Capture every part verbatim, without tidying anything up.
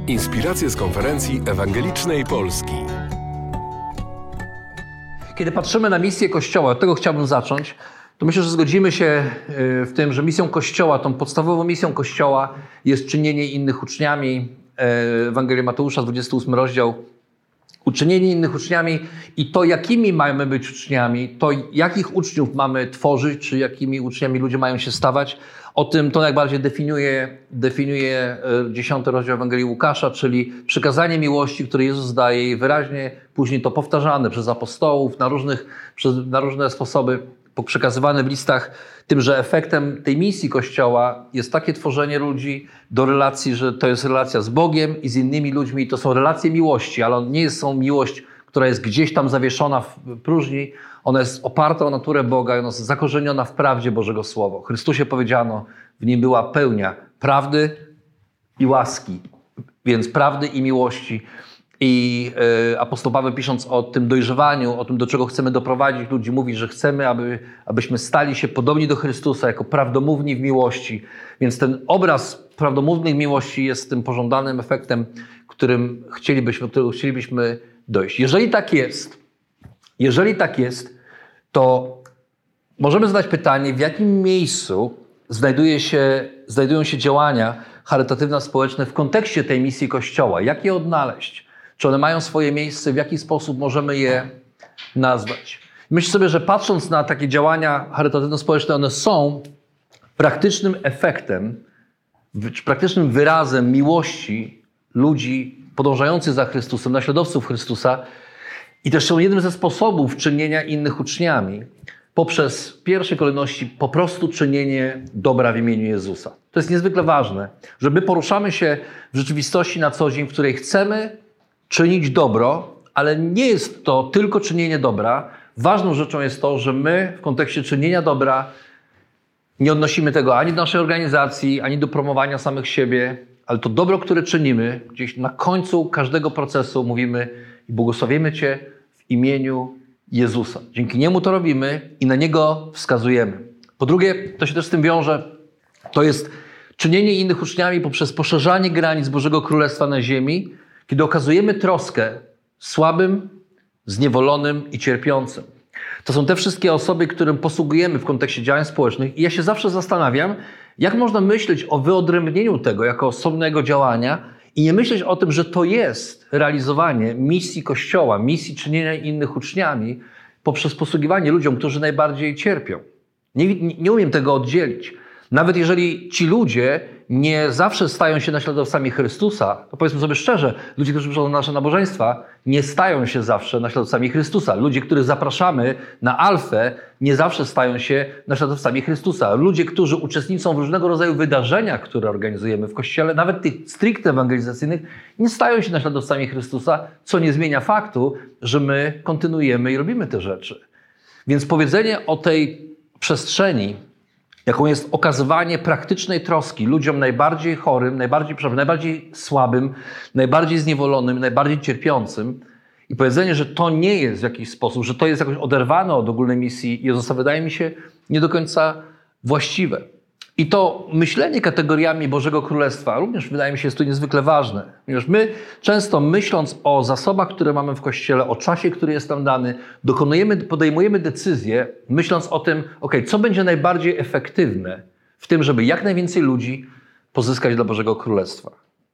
Inspiracje z konferencji ewangelicznej Polski. Kiedy patrzymy na misję Kościoła, od tego chciałbym zacząć, to myślę, że zgodzimy się w tym, że misją Kościoła, tą podstawową misją Kościoła jest czynienie innych uczniami. Ewangelia Mateusza, dwudziesty ósmy rozdział. Uczynienie innych uczniami i to, jakimi mamy być uczniami, to jakich uczniów mamy tworzyć, czy jakimi uczniami ludzie mają się stawać, o tym to najbardziej definiuje, definiuje dziesiąty rozdział Ewangelii Łukasza, czyli przykazanie miłości, które Jezus daje i wyraźnie później to powtarzane przez apostołów na, różnych, przez, na różne sposoby, przekazywane w listach, tym, że efektem tej misji Kościoła jest takie tworzenie ludzi do relacji, że to jest relacja z Bogiem i z innymi ludźmi. To są relacje miłości, ale nie jest są miłość, która jest gdzieś tam zawieszona w próżni. Ona jest oparta o naturę Boga i ona jest zakorzeniona w prawdzie Bożego Słowa. O Chrystusie powiedziano, w nim była pełnia prawdy i łaski, więc prawdy i miłości. I y, apostoł Paweł, pisząc o tym dojrzewaniu, o tym, do czego chcemy doprowadzić ludzi, mówi, że chcemy, aby, abyśmy stali się podobni do Chrystusa, jako prawdomówni w miłości. Więc ten obraz prawdomównej miłości jest tym pożądanym efektem, którym chcielibyśmy, którego chcielibyśmy dojść. Jeżeli tak jest, jeżeli tak jest, to możemy zadać pytanie, w jakim miejscu znajduje się, znajdują się działania charytatywno-społeczne w kontekście tej misji Kościoła. Jak je odnaleźć? Czy one mają swoje miejsce? W jaki sposób możemy je nazwać? Myślę sobie, że patrząc na takie działania charytatywno-społeczne, one są praktycznym efektem, czy praktycznym wyrazem miłości ludzi podążających za Chrystusem, naśladowców Chrystusa i też są jednym ze sposobów czynienia innych uczniami poprzez w pierwszej kolejności po prostu czynienie dobra w imieniu Jezusa. To jest niezwykle ważne, że my poruszamy się w rzeczywistości na co dzień, w której chcemy czynić dobro, ale nie jest to tylko czynienie dobra. Ważną rzeczą jest to, że my w kontekście czynienia dobra nie odnosimy tego ani do naszej organizacji, ani do promowania samych siebie, ale to dobro, które czynimy, gdzieś na końcu każdego procesu mówimy i błogosławimy Cię w imieniu Jezusa. Dzięki Niemu to robimy i na Niego wskazujemy. Po drugie, to się też z tym wiąże, to jest czynienie innych uczniami poprzez poszerzanie granic Bożego Królestwa na ziemi, kiedy okazujemy troskę słabym, zniewolonym i cierpiącym. To są te wszystkie osoby, którym posługujemy w kontekście działań społecznych i ja się zawsze zastanawiam, jak można myśleć o wyodrębnieniu tego jako osobnego działania i nie myśleć o tym, że to jest realizowanie misji Kościoła, misji czynienia innych uczniami poprzez posługiwanie ludziom, którzy najbardziej cierpią. Nie, nie umiem tego oddzielić. Nawet jeżeli ci ludzie nie zawsze stają się naśladowcami Chrystusa, to powiedzmy sobie szczerze, ludzie, którzy przychodzą na nasze nabożeństwa, nie stają się zawsze naśladowcami Chrystusa. Ludzie, których zapraszamy na Alfę, nie zawsze stają się naśladowcami Chrystusa. Ludzie, którzy uczestniczą w różnego rodzaju wydarzeniach, które organizujemy w Kościele, nawet tych stricte ewangelizacyjnych, nie stają się naśladowcami Chrystusa, co nie zmienia faktu, że my kontynuujemy i robimy te rzeczy. Więc powiedzenie o tej przestrzeni, jaką jest okazywanie praktycznej troski ludziom najbardziej chorym, najbardziej, najbardziej słabym, najbardziej zniewolonym, najbardziej cierpiącym i powiedzenie, że to nie jest w jakiś sposób, że to jest jakoś oderwane od ogólnej misji Jezusa, wydaje mi się nie do końca właściwe. I to myślenie kategoriami Bożego Królestwa również wydaje mi się jest tu niezwykle ważne. Ponieważ my często myśląc o zasobach, które mamy w Kościele, o czasie, który jest nam dany, dokonujemy, podejmujemy decyzje, myśląc o tym, ok, co będzie najbardziej efektywne w tym, żeby jak najwięcej ludzi pozyskać dla Bożego Królestwa.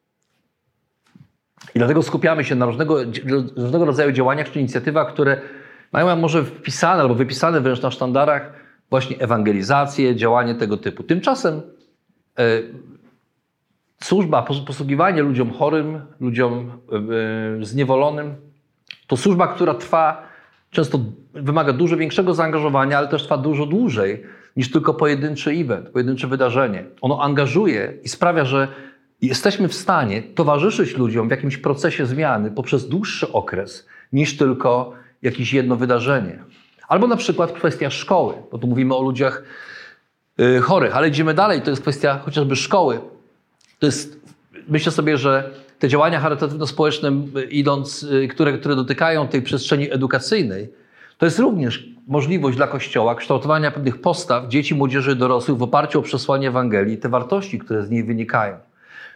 I dlatego skupiamy się na różnego, różnego rodzaju działaniach czy inicjatywach, które mają może wpisane albo wypisane wręcz na sztandarach właśnie ewangelizację, działanie tego typu. Tymczasem e, służba, posługiwanie ludziom chorym, ludziom e, zniewolonym, to służba, która trwa, często wymaga dużo większego zaangażowania, ale też trwa dużo dłużej niż tylko pojedynczy event, pojedyncze wydarzenie. Ono angażuje i sprawia, że jesteśmy w stanie towarzyszyć ludziom w jakimś procesie zmiany poprzez dłuższy okres niż tylko jakieś jedno wydarzenie. Albo na przykład kwestia szkoły, bo tu mówimy o ludziach yy, chorych, ale idziemy dalej, to jest kwestia chociażby szkoły. To jest, myślę sobie, że te działania charytatywno-społeczne, idąc, yy, które, które dotykają tej przestrzeni edukacyjnej, to jest również możliwość dla Kościoła kształtowania pewnych postaw dzieci, młodzieży i dorosłych w oparciu o przesłanie Ewangelii, te wartości, które z niej wynikają.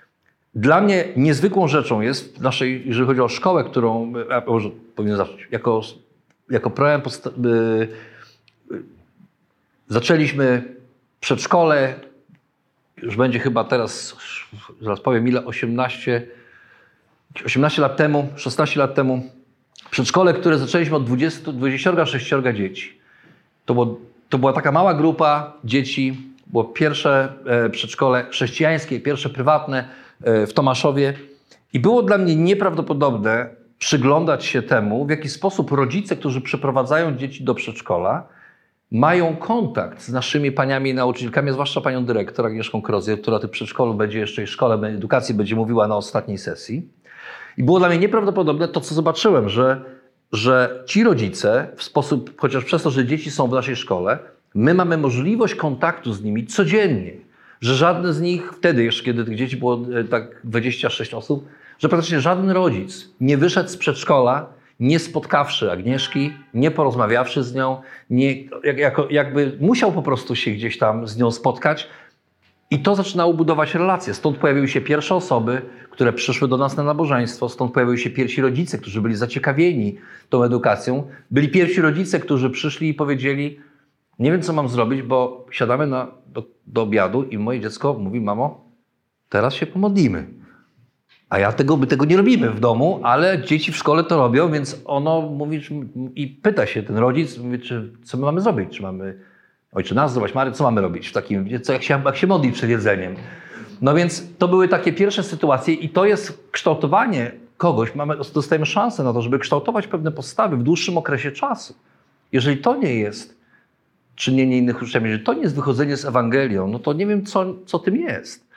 Dla mnie niezwykłą rzeczą jest w naszej, jeżeli chodzi o szkołę, którą, a może powinien zacząć, jako, jako program podsta- y, y, zaczęliśmy przedszkole, już będzie chyba teraz, zaraz powiem ile, osiemnaście, osiemnaście lat temu, szesnaście lat temu, przedszkole, które zaczęliśmy od dwudziestu, dwudziestu sześciu dzieci. To, było, to była taka mała grupa dzieci, było pierwsze e, przedszkole chrześcijańskie, pierwsze prywatne e, w Tomaszowie i było dla mnie nieprawdopodobne przyglądać się temu, w jaki sposób rodzice, którzy przyprowadzają dzieci do przedszkola, mają kontakt z naszymi paniami nauczycielkami, zwłaszcza panią dyrektor Agnieszką Krozję, która o tym przedszkolu będzie jeszcze i szkole edukacji będzie mówiła na ostatniej sesji. I było dla mnie nieprawdopodobne to, co zobaczyłem, że, że ci rodzice w sposób, chociaż przez to, że dzieci są w naszej szkole, my mamy możliwość kontaktu z nimi codziennie. Że żadne z nich, wtedy jeszcze, kiedy tych dzieci było tak dwadzieścia sześć osób, że praktycznie żaden rodzic nie wyszedł z przedszkola, nie spotkawszy Agnieszki, nie porozmawiawszy z nią, nie, jak, jako, jakby musiał po prostu się gdzieś tam z nią spotkać i to zaczynało budować relacje. Stąd pojawiły się pierwsze osoby, które przyszły do nas na nabożeństwo, stąd pojawiły się pierwsi rodzice, którzy byli zaciekawieni tą edukacją. Byli pierwsi rodzice, którzy przyszli i powiedzieli, nie wiem co mam zrobić, bo siadamy na, do, do obiadu i moje dziecko mówi, mamo, teraz się pomodlimy. A ja tego, my tego nie robimy w domu, ale dzieci w szkole to robią, więc ono mówi i pyta się ten rodzic, mówi, czy, co my mamy zrobić? Czy mamy Ojcze Nasz, zdrowaś Maryjo, co mamy robić w takim, co, jak, się, jak się modlić przed jedzeniem? No więc to były takie pierwsze sytuacje i to jest kształtowanie kogoś, mamy, dostajemy szansę na to, żeby kształtować pewne postawy w dłuższym okresie czasu. Jeżeli to nie jest czynienie innych uczniami, jeżeli to nie jest wychodzenie z Ewangelią, no to nie wiem, co, co tym jest.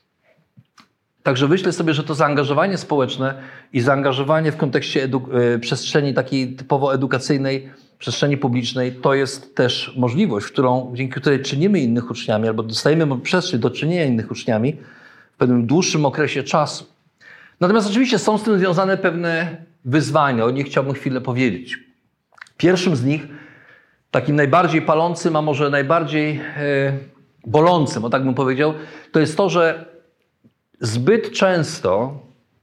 Także myślę sobie, że to zaangażowanie społeczne i zaangażowanie w kontekście edu- przestrzeni takiej typowo edukacyjnej, przestrzeni publicznej, to jest też możliwość, którą, dzięki której czynimy innych uczniami albo dostajemy przestrzeń do czynienia innych uczniami w pewnym dłuższym okresie czasu. Natomiast oczywiście są z tym związane pewne wyzwania, o nich chciałbym chwilę powiedzieć. Pierwszym z nich, takim najbardziej palącym, a może najbardziej e, bolącym, o tak bym powiedział, to jest to, że Zbyt często,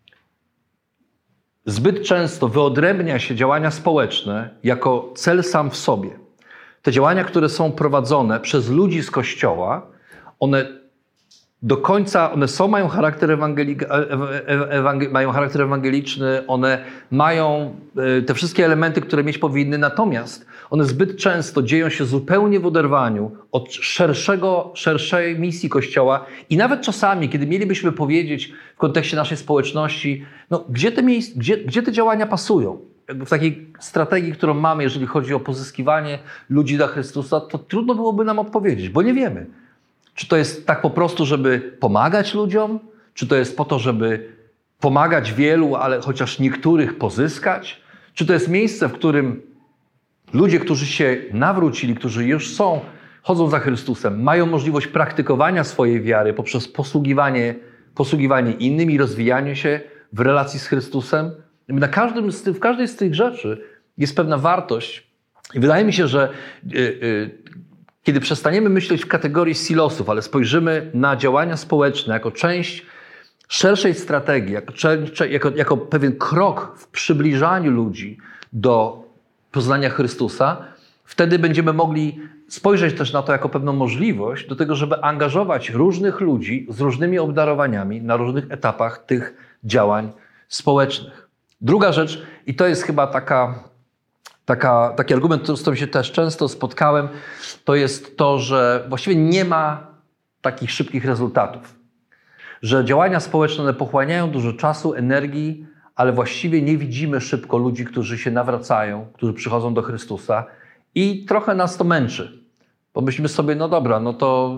zbyt często wyodrębnia się działania społeczne jako cel sam w sobie. Te działania, które są prowadzone przez ludzi z Kościoła, one do końca, one są, mają charakter, ewangeli, ewangel, mają charakter ewangeliczny, one mają te wszystkie elementy, które mieć powinny, natomiast one zbyt często dzieją się zupełnie w oderwaniu od szerszego, szerszej misji Kościoła i nawet czasami, kiedy mielibyśmy powiedzieć w kontekście naszej społeczności, no, gdzie, te miejsc, gdzie, gdzie te działania pasują? Jakby w takiej strategii, którą mamy, jeżeli chodzi o pozyskiwanie ludzi dla Chrystusa, to trudno byłoby nam odpowiedzieć, bo nie wiemy. Czy to jest tak po prostu, żeby pomagać ludziom? Czy to jest po to, żeby pomagać wielu, ale chociaż niektórych pozyskać? Czy to jest miejsce, w którym ludzie, którzy się nawrócili, którzy już są, chodzą za Chrystusem, mają możliwość praktykowania swojej wiary poprzez posługiwanie, posługiwanie innym i rozwijanie się w relacji z Chrystusem? Na każdym z tych, w każdej z tych rzeczy jest pewna wartość. I wydaje mi się, że yy, yy, kiedy przestaniemy myśleć w kategorii silosów, ale spojrzymy na działania społeczne jako część szerszej strategii, jako, jako, jako pewien krok w przybliżaniu ludzi do poznania Chrystusa, wtedy będziemy mogli spojrzeć też na to jako pewną możliwość do tego, żeby angażować różnych ludzi z różnymi obdarowaniami na różnych etapach tych działań społecznych. Druga rzecz, i to jest chyba taka... Taka, taki argument, z którym się też często spotkałem, to jest to, że właściwie nie ma takich szybkich rezultatów. Że działania społeczne one pochłaniają dużo czasu, energii, ale właściwie nie widzimy szybko ludzi, którzy się nawracają, którzy przychodzą do Chrystusa i trochę nas to męczy. Pomyślimy sobie, no dobra, no to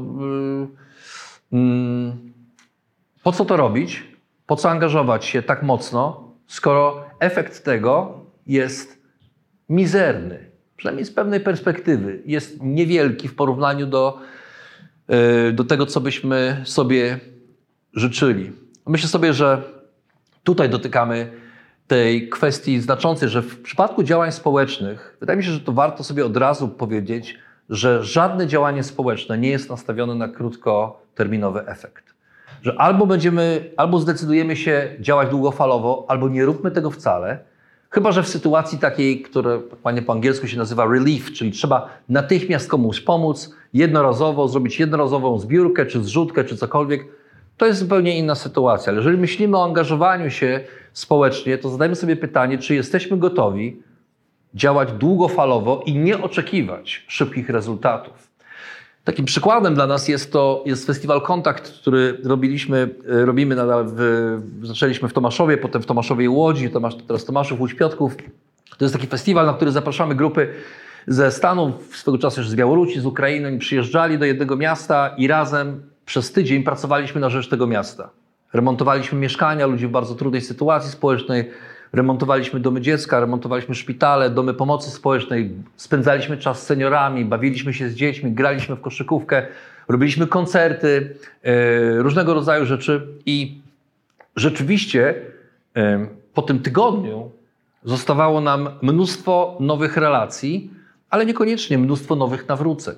yy, yy, po co to robić? Po co angażować się tak mocno, skoro efekt tego jest mizerny, przynajmniej z pewnej perspektywy, jest niewielki w porównaniu do, do tego, co byśmy sobie życzyli. Myślę sobie, że tutaj dotykamy tej kwestii znaczącej, że w przypadku działań społecznych, wydaje mi się, że to warto sobie od razu powiedzieć, że żadne działanie społeczne nie jest nastawione na krótkoterminowy efekt. że albo będziemy, albo zdecydujemy się działać długofalowo, albo nie róbmy tego wcale, chyba że w sytuacji takiej, która panie po angielsku się nazywa relief, czyli trzeba natychmiast komuś pomóc, jednorazowo, zrobić jednorazową zbiórkę, czy zrzutkę, czy cokolwiek, to jest zupełnie inna sytuacja. Ale jeżeli myślimy o angażowaniu się społecznie, to zadajmy sobie pytanie, czy jesteśmy gotowi działać długofalowo i nie oczekiwać szybkich rezultatów. Takim przykładem dla nas jest to jest festiwal Kontakt, który robiliśmy, robimy nadal, w, zaczęliśmy w Tomaszowie, potem w Tomaszowie i Łodzi, Tomasz, teraz Tomaszów, Łódź, Piotrków. To jest taki festiwal, na który zapraszamy grupy ze Stanów, swego czasu już z Białorusi, z Ukrainy. Oni przyjeżdżali do jednego miasta i razem przez tydzień pracowaliśmy na rzecz tego miasta. Remontowaliśmy mieszkania ludzi w bardzo trudnej sytuacji społecznej, remontowaliśmy domy dziecka, remontowaliśmy szpitale, domy pomocy społecznej, spędzaliśmy czas z seniorami, bawiliśmy się z dziećmi, graliśmy w koszykówkę, robiliśmy koncerty, e, różnego rodzaju rzeczy i rzeczywiście e, po tym tygodniu zostawało nam mnóstwo nowych relacji, ale niekoniecznie mnóstwo nowych nawróceń.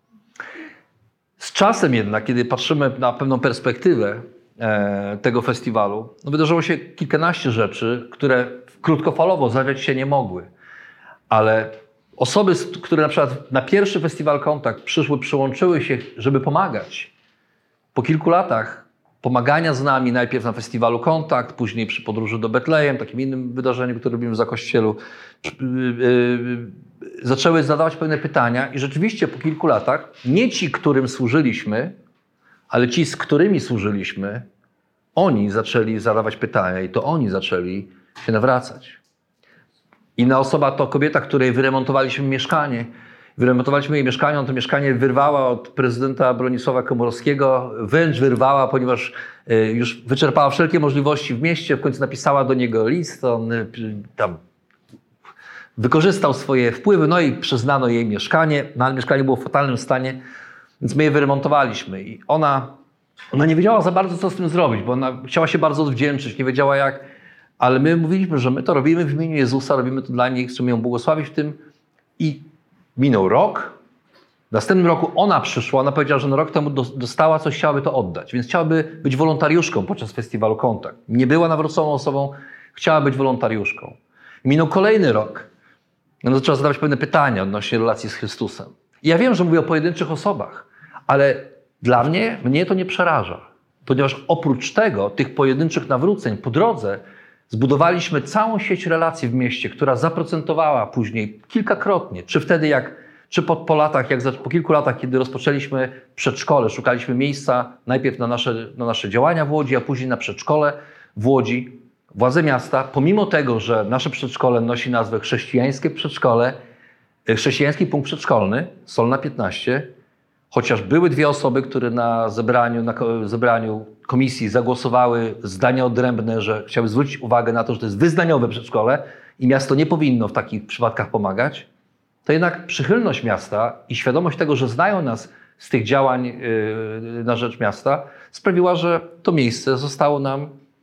Z czasem jednak, kiedy patrzymy na pewną perspektywę e, tego festiwalu, no wydarzyło się kilkanaście rzeczy, które krótkofalowo zadziać się nie mogły. Ale osoby, które na przykład na pierwszy festiwal Kontakt przyszły, przyłączyły się, żeby pomagać. Po kilku latach pomagania z nami, najpierw na festiwalu Kontakt, później przy podróży do Betlejem, takim innym wydarzeniu, które robimy za Kościelu, yy, yy, zaczęły zadawać pewne pytania i rzeczywiście po kilku latach nie ci, którym służyliśmy, ale ci, z którymi służyliśmy, oni zaczęli zadawać pytania i to oni zaczęli się nawracać. Inna osoba to kobieta, której wyremontowaliśmy mieszkanie. Wyremontowaliśmy jej mieszkanie, on to mieszkanie wyrwała od prezydenta Bronisława Komorowskiego, wręcz wyrwała, ponieważ już wyczerpała wszelkie możliwości w mieście, w końcu napisała do niego list, on tam wykorzystał swoje wpływy, no i przyznano jej mieszkanie, no ale mieszkanie było w fatalnym stanie, więc my je wyremontowaliśmy i ona, ona nie wiedziała za bardzo, co z tym zrobić, bo ona chciała się bardzo odwdzięczyć, nie wiedziała jak, ale my mówiliśmy, że my to robimy w imieniu Jezusa, robimy to dla niej, chcemy ją błogosławić w tym i minął rok. W następnym roku ona przyszła, ona powiedziała, że no rok temu dostała coś, chciałaby to oddać, więc chciałaby być wolontariuszką podczas festiwalu Kontakt. Nie była nawróconą osobą, chciała być wolontariuszką. Minął kolejny rok. No zaczęła zadawać pewne pytania odnośnie relacji z Chrystusem. I ja wiem, że mówię o pojedynczych osobach, ale dla mnie, mnie to nie przeraża. Ponieważ oprócz tego, tych pojedynczych nawróceń po drodze zbudowaliśmy całą sieć relacji w mieście, która zaprocentowała później kilkakrotnie. Czy wtedy, jak, czy po, po latach, jak za, po kilku latach, kiedy rozpoczęliśmy przedszkole, szukaliśmy miejsca najpierw na nasze, na nasze działania w Łodzi, a później na przedszkole w Łodzi. Władze miasta, pomimo tego, że nasze przedszkole nosi nazwę Chrześcijańskie Przedszkole, Chrześcijański Punkt Przedszkolny, Solna piętnaście, chociaż były dwie osoby, które na zebraniu, na zebraniu komisji zagłosowały zdania odrębne, że chciały zwrócić uwagę na to, że to jest wyznaniowe przedszkole i miasto nie powinno w takich przypadkach pomagać, to jednak przychylność miasta i świadomość tego, że znają nas z tych działań yy, na rzecz miasta, sprawiła, że to miejsce zostało nam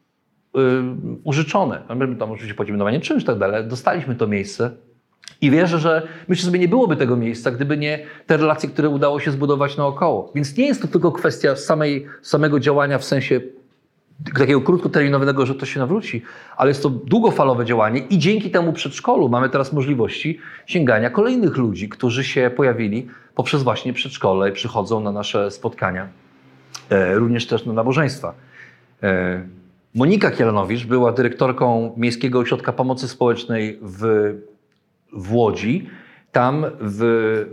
yy, użyczone. My tam oczywiście płacimy normalnie czynsz i tak dalej, dostaliśmy to miejsce. I wierzę, że myślę sobie, nie byłoby tego miejsca, gdyby nie te relacje, które udało się zbudować naokoło. Więc nie jest to tylko kwestia samej, samego działania w sensie takiego krótkoterminowego, że to się nawróci, ale jest to długofalowe działanie i dzięki temu przedszkolu mamy teraz możliwości sięgania kolejnych ludzi, którzy się pojawili poprzez właśnie przedszkole i przychodzą na nasze spotkania, e, również też na nabożeństwa. E, Monika Kielanowicz była dyrektorką Miejskiego Ośrodka Pomocy Społecznej w w Łodzi. Tam w,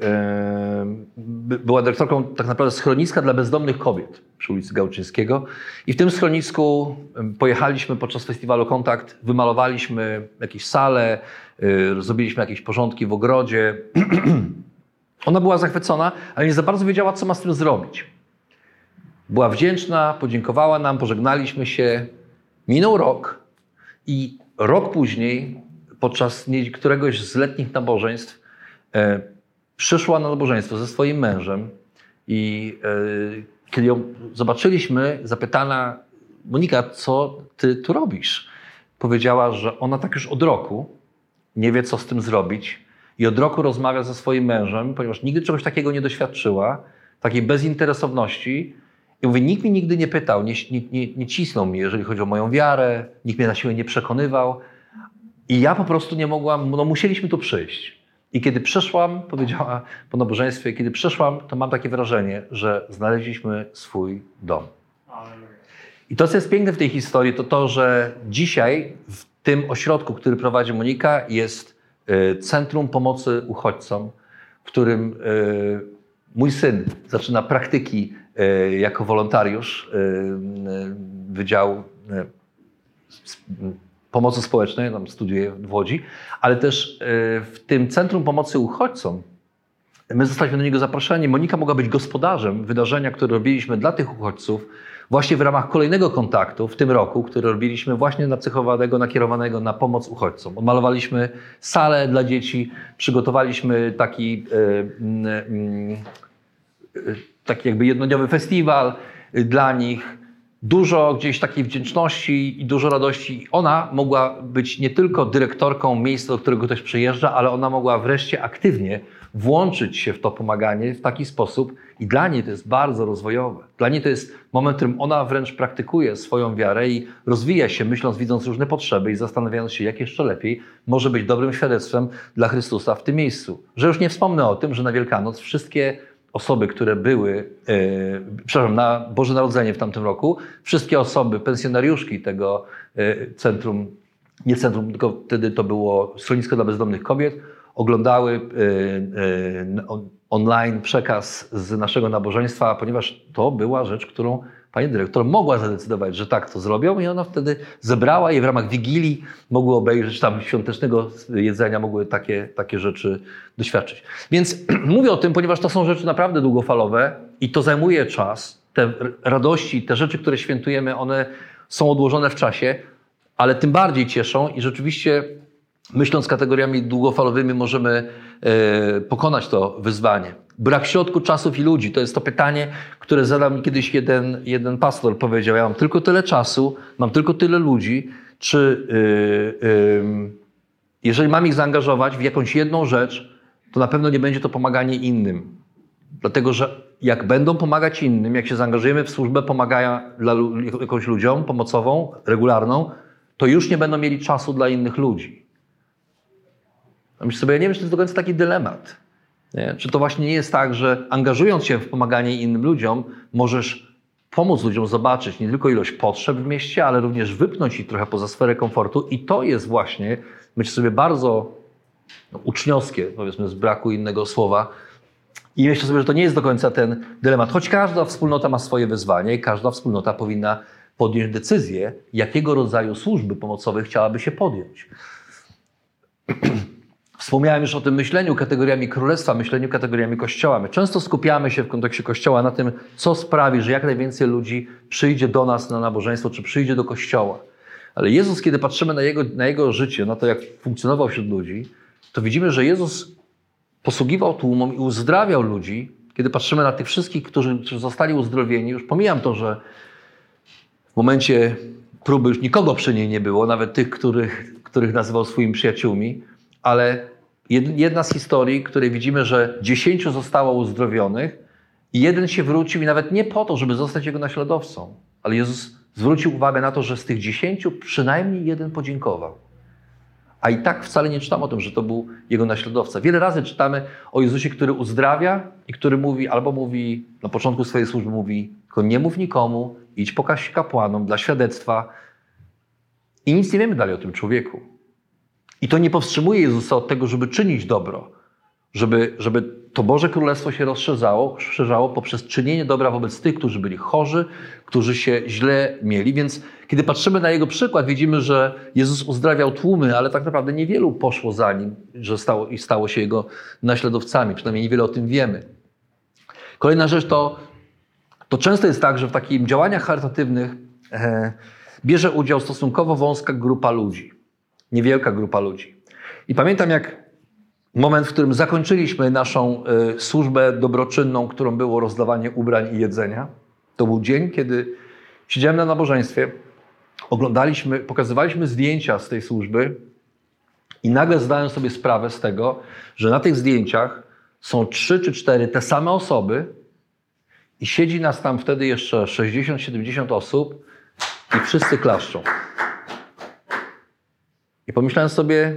e, była dyrektorką tak naprawdę schroniska dla bezdomnych kobiet przy ulicy Gałczyńskiego. I w tym schronisku pojechaliśmy podczas festiwalu Kontakt, wymalowaliśmy jakieś sale, e, zrobiliśmy jakieś porządki w ogrodzie. Ona była zachwycona, ale nie za bardzo wiedziała, co ma z tym zrobić. Była wdzięczna, podziękowała nam, pożegnaliśmy się. Minął rok i rok później podczas któregoś z letnich nabożeństw e, przyszła na nabożeństwo ze swoim mężem i e, kiedy ją zobaczyliśmy, zapytana: Monika, co ty tu robisz? Powiedziała, że ona tak już od roku nie wie, co z tym zrobić i od roku rozmawia ze swoim mężem, ponieważ nigdy czegoś takiego nie doświadczyła, takiej bezinteresowności I mówię, nikt mi nigdy nie pytał, nie, nie, nie, nie cisnął mnie, jeżeli chodzi o moją wiarę, nikt mnie na siłę nie przekonywał. I ja po prostu nie mogłam, no musieliśmy tu przyjść. I kiedy przeszłam, powiedziała po nabożeństwie, kiedy przeszłam, to mam takie wrażenie, że znaleźliśmy swój dom. I to, co jest piękne w tej historii, to to, że dzisiaj w tym ośrodku, który prowadzi Monika, jest Centrum Pomocy Uchodźcom, w którym mój syn zaczyna praktyki jako wolontariusz Wydziału Pomocy Społecznej, tam studiuje w Łodzi, ale też w tym Centrum Pomocy Uchodźcom my zostaliśmy do niego zaproszeni. Monika mogła być gospodarzem wydarzenia, które robiliśmy dla tych uchodźców właśnie w ramach kolejnego kontaktu w tym roku, który robiliśmy właśnie nacechowanego, nakierowanego na pomoc uchodźcom. Odmalowaliśmy salę dla dzieci, przygotowaliśmy taki, taki jakby jednodniowy festiwal dla nich. Dużo gdzieś takiej wdzięczności i dużo radości. Ona mogła być nie tylko dyrektorką miejsca, do którego ktoś przyjeżdża, ale ona mogła wreszcie aktywnie włączyć się w to pomaganie w taki sposób i dla niej to jest bardzo rozwojowe. Dla niej to jest moment, w którym ona wręcz praktykuje swoją wiarę i rozwija się, myśląc, widząc różne potrzeby i zastanawiając się, jak jeszcze lepiej może być dobrym świadectwem dla Chrystusa w tym miejscu. Że już nie wspomnę o tym, że na Wielkanoc wszystkie osoby, które były, yy, przepraszam, na Boże Narodzenie w tamtym roku, wszystkie osoby, pensjonariuszki tego yy, centrum, nie centrum, tylko wtedy to było schronisko dla bezdomnych kobiet, oglądały yy, yy, online przekaz z naszego nabożeństwa, ponieważ to była rzecz, którą pani dyrektor mogła zadecydować, że tak to zrobią i ona wtedy zebrała je w ramach Wigilii, mogły obejrzeć tam świątecznego jedzenia, mogły takie, takie rzeczy doświadczyć. Więc mówię o tym, ponieważ to są rzeczy naprawdę długofalowe i to zajmuje czas. Te radości, te rzeczy, które świętujemy, one są odłożone w czasie, ale tym bardziej cieszą i rzeczywiście myśląc kategoriami długofalowymi możemy e, pokonać to wyzwanie. Brak środku, czasów i ludzi. To jest to pytanie, które zadał mi kiedyś jeden, jeden pastor. Powiedział, ja mam tylko tyle czasu, mam tylko tyle ludzi, czy yy, yy, jeżeli mam ich zaangażować w jakąś jedną rzecz, to na pewno nie będzie to pomaganie innym. Dlatego, że jak będą pomagać innym, jak się zaangażujemy w służbę pomagania dla jakąś ludziom, pomocową, regularną, to już nie będą mieli czasu dla innych ludzi. Myślę sobie, ja nie wiem, czy to jest do końca taki dylemat. Nie? Czy to właśnie nie jest tak, że angażując się w pomaganie innym ludziom, możesz pomóc ludziom zobaczyć nie tylko ilość potrzeb w mieście, ale również wypchnąć ich trochę poza sferę komfortu i to jest właśnie, myślę sobie, bardzo no, uczniowskie, powiedzmy z braku innego słowa. I myślę sobie, że to nie jest do końca ten dylemat, choć każda wspólnota ma swoje wyzwanie i każda wspólnota powinna podjąć decyzję, jakiego rodzaju służby pomocowej chciałaby się podjąć. Wspomniałem już o tym myśleniu kategoriami królestwa, myśleniu kategoriami Kościoła. My często skupiamy się w kontekście Kościoła na tym, co sprawi, że jak najwięcej ludzi przyjdzie do nas na nabożeństwo, czy przyjdzie do Kościoła. Ale Jezus, kiedy patrzymy na Jego, na jego życie, na to, jak funkcjonował wśród ludzi, to widzimy, że Jezus posługiwał tłumom i uzdrawiał ludzi. Kiedy patrzymy na tych wszystkich, którzy, którzy zostali uzdrowieni, już pomijam to, że w momencie próby już nikogo przy niej nie było, nawet tych, których, których nazywał swoimi przyjaciółmi, ale jedna z historii, w której widzimy, że dziesięciu zostało uzdrowionych i jeden się wrócił i nawet nie po to, żeby zostać jego naśladowcą, ale Jezus zwrócił uwagę na to, że z tych dziesięciu przynajmniej jeden podziękował. A i tak wcale nie czytamy o tym, że to był jego naśladowca. Wiele razy czytamy o Jezusie, który uzdrawia i który mówi, albo mówi, na początku swojej służby mówi, tylko nie mów nikomu, idź pokaż się kapłanom dla świadectwa i nic nie wiemy dalej o tym człowieku. I to nie powstrzymuje Jezusa od tego, żeby czynić dobro, żeby, żeby to Boże Królestwo się rozszerzało, rozszerzało poprzez czynienie dobra wobec tych, którzy byli chorzy, którzy się źle mieli. Więc kiedy patrzymy na Jego przykład, widzimy, że Jezus uzdrawiał tłumy, ale tak naprawdę niewielu poszło za Nim że stało, i stało się Jego naśladowcami. Przynajmniej niewiele o tym wiemy. Kolejna rzecz to, to często jest tak, że w takich działaniach charytatywnych e, bierze udział stosunkowo wąska grupa ludzi. Niewielka grupa ludzi. I pamiętam jak moment, w którym zakończyliśmy naszą y, służbę dobroczynną, którą było rozdawanie ubrań i jedzenia. To był dzień, kiedy siedziałem na nabożeństwie, oglądaliśmy, pokazywaliśmy zdjęcia z tej służby i nagle zdałem sobie sprawę z tego, że na tych zdjęciach są trzy czy cztery te same osoby I siedzi nas tam wtedy jeszcze sześćdziesiąt siedemdziesiąt osób i wszyscy klaszczą. I pomyślałem sobie,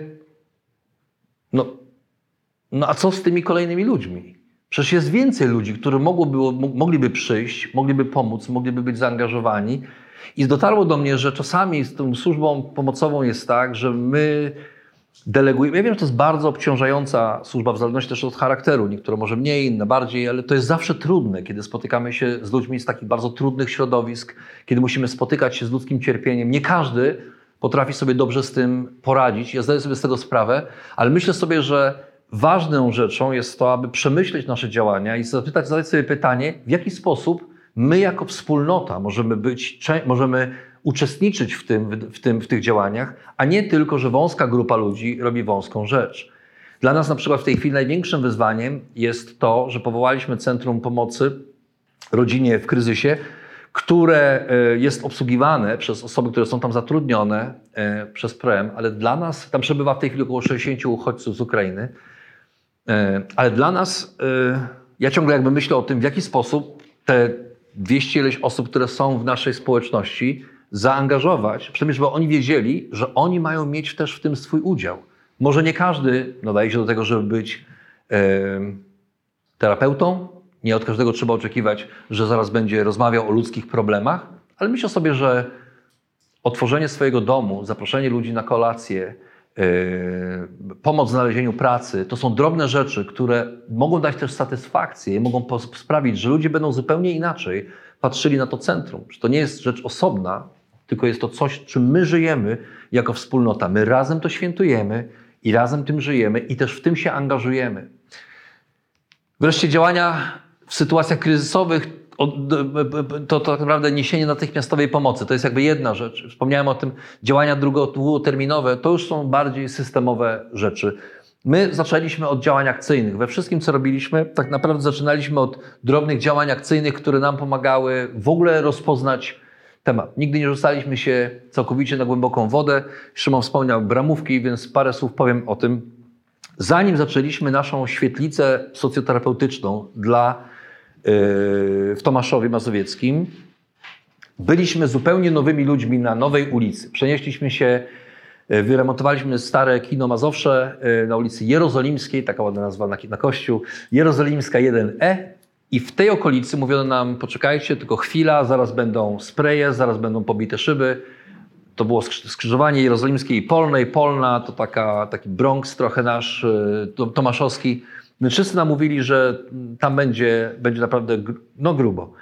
no, no a co z tymi kolejnymi ludźmi? Przecież jest więcej ludzi, którzy mogłoby, mogliby przyjść, mogliby pomóc, mogliby być zaangażowani. I dotarło do mnie, że czasami z tą służbą pomocową jest tak, że my delegujemy. Ja wiem, że to jest bardzo obciążająca służba, w zależności też od charakteru. Niektóre może mniej, inne bardziej, ale to jest zawsze trudne, kiedy spotykamy się z ludźmi z takich bardzo trudnych środowisk, kiedy musimy spotykać się z ludzkim cierpieniem. Nie każdy potrafi sobie dobrze z tym poradzić. Ja zdaję sobie z tego sprawę, ale myślę sobie, że ważną rzeczą jest to, aby przemyśleć nasze działania i zapytać, zadać sobie pytanie, w jaki sposób my jako wspólnota możemy być, możemy uczestniczyć w, tym, w, tym, w tych działaniach, a nie tylko, że wąska grupa ludzi robi wąską rzecz. Dla nas na przykład w tej chwili największym wyzwaniem jest to, że powołaliśmy Centrum Pomocy Rodzinie w Kryzysie, które jest obsługiwane przez osoby, które są tam zatrudnione przez P R E M, ale dla nas, tam przebywa w tej chwili około sześćdziesięciu uchodźców z Ukrainy, ale dla nas, ja ciągle jakby myślę o tym, w jaki sposób te dwieście ileś osób, które są w naszej społeczności, zaangażować, przynajmniej żeby oni wiedzieli, że oni mają mieć też w tym swój udział. Może nie każdy nadaje się do tego, żeby być e, terapeutą, nie od każdego trzeba oczekiwać, że zaraz będzie rozmawiał o ludzkich problemach, ale myślę sobie, że otworzenie swojego domu, zaproszenie ludzi na kolację, e, pomoc w znalezieniu pracy, to są drobne rzeczy, które mogą dać też satysfakcję i mogą sprawić, że ludzie będą zupełnie inaczej patrzyli na to centrum. Że to nie jest rzecz osobna, tylko jest to coś, czym my żyjemy jako wspólnota. My razem to świętujemy i razem tym żyjemy i też w tym się angażujemy. Wreszcie działania w sytuacjach kryzysowych, to, to tak naprawdę niesienie natychmiastowej pomocy. To jest jakby jedna rzecz. Wspomniałem o tym, działania długoterminowe to już są bardziej systemowe rzeczy. My zaczęliśmy od działań akcyjnych. We wszystkim, co robiliśmy, tak naprawdę zaczynaliśmy od drobnych działań akcyjnych, które nam pomagały w ogóle rozpoznać temat. Nigdy nie rzucaliśmy się całkowicie na głęboką wodę. Szymon wspomniał bramówki, więc parę słów powiem o tym. Zanim zaczęliśmy naszą świetlicę socjoterapeutyczną dla, yy, w Tomaszowie Mazowieckim, byliśmy zupełnie nowymi ludźmi na nowej ulicy. Przenieśliśmy się, wyremontowaliśmy stare kino Mazowsze na ulicy Jerozolimskiej, taka ładna nazwa na, na kościół, Jerozolimska jeden E. I w tej okolicy mówiono nam, poczekajcie, tylko chwila, zaraz będą spreje, zaraz będą pobite szyby. To było skrzyżowanie Jerozolimskiej i Polnej. Polna to taka, taki Bronx trochę nasz, tomaszowski. My wszyscy nam mówili, że tam będzie, będzie naprawdę no, grubo.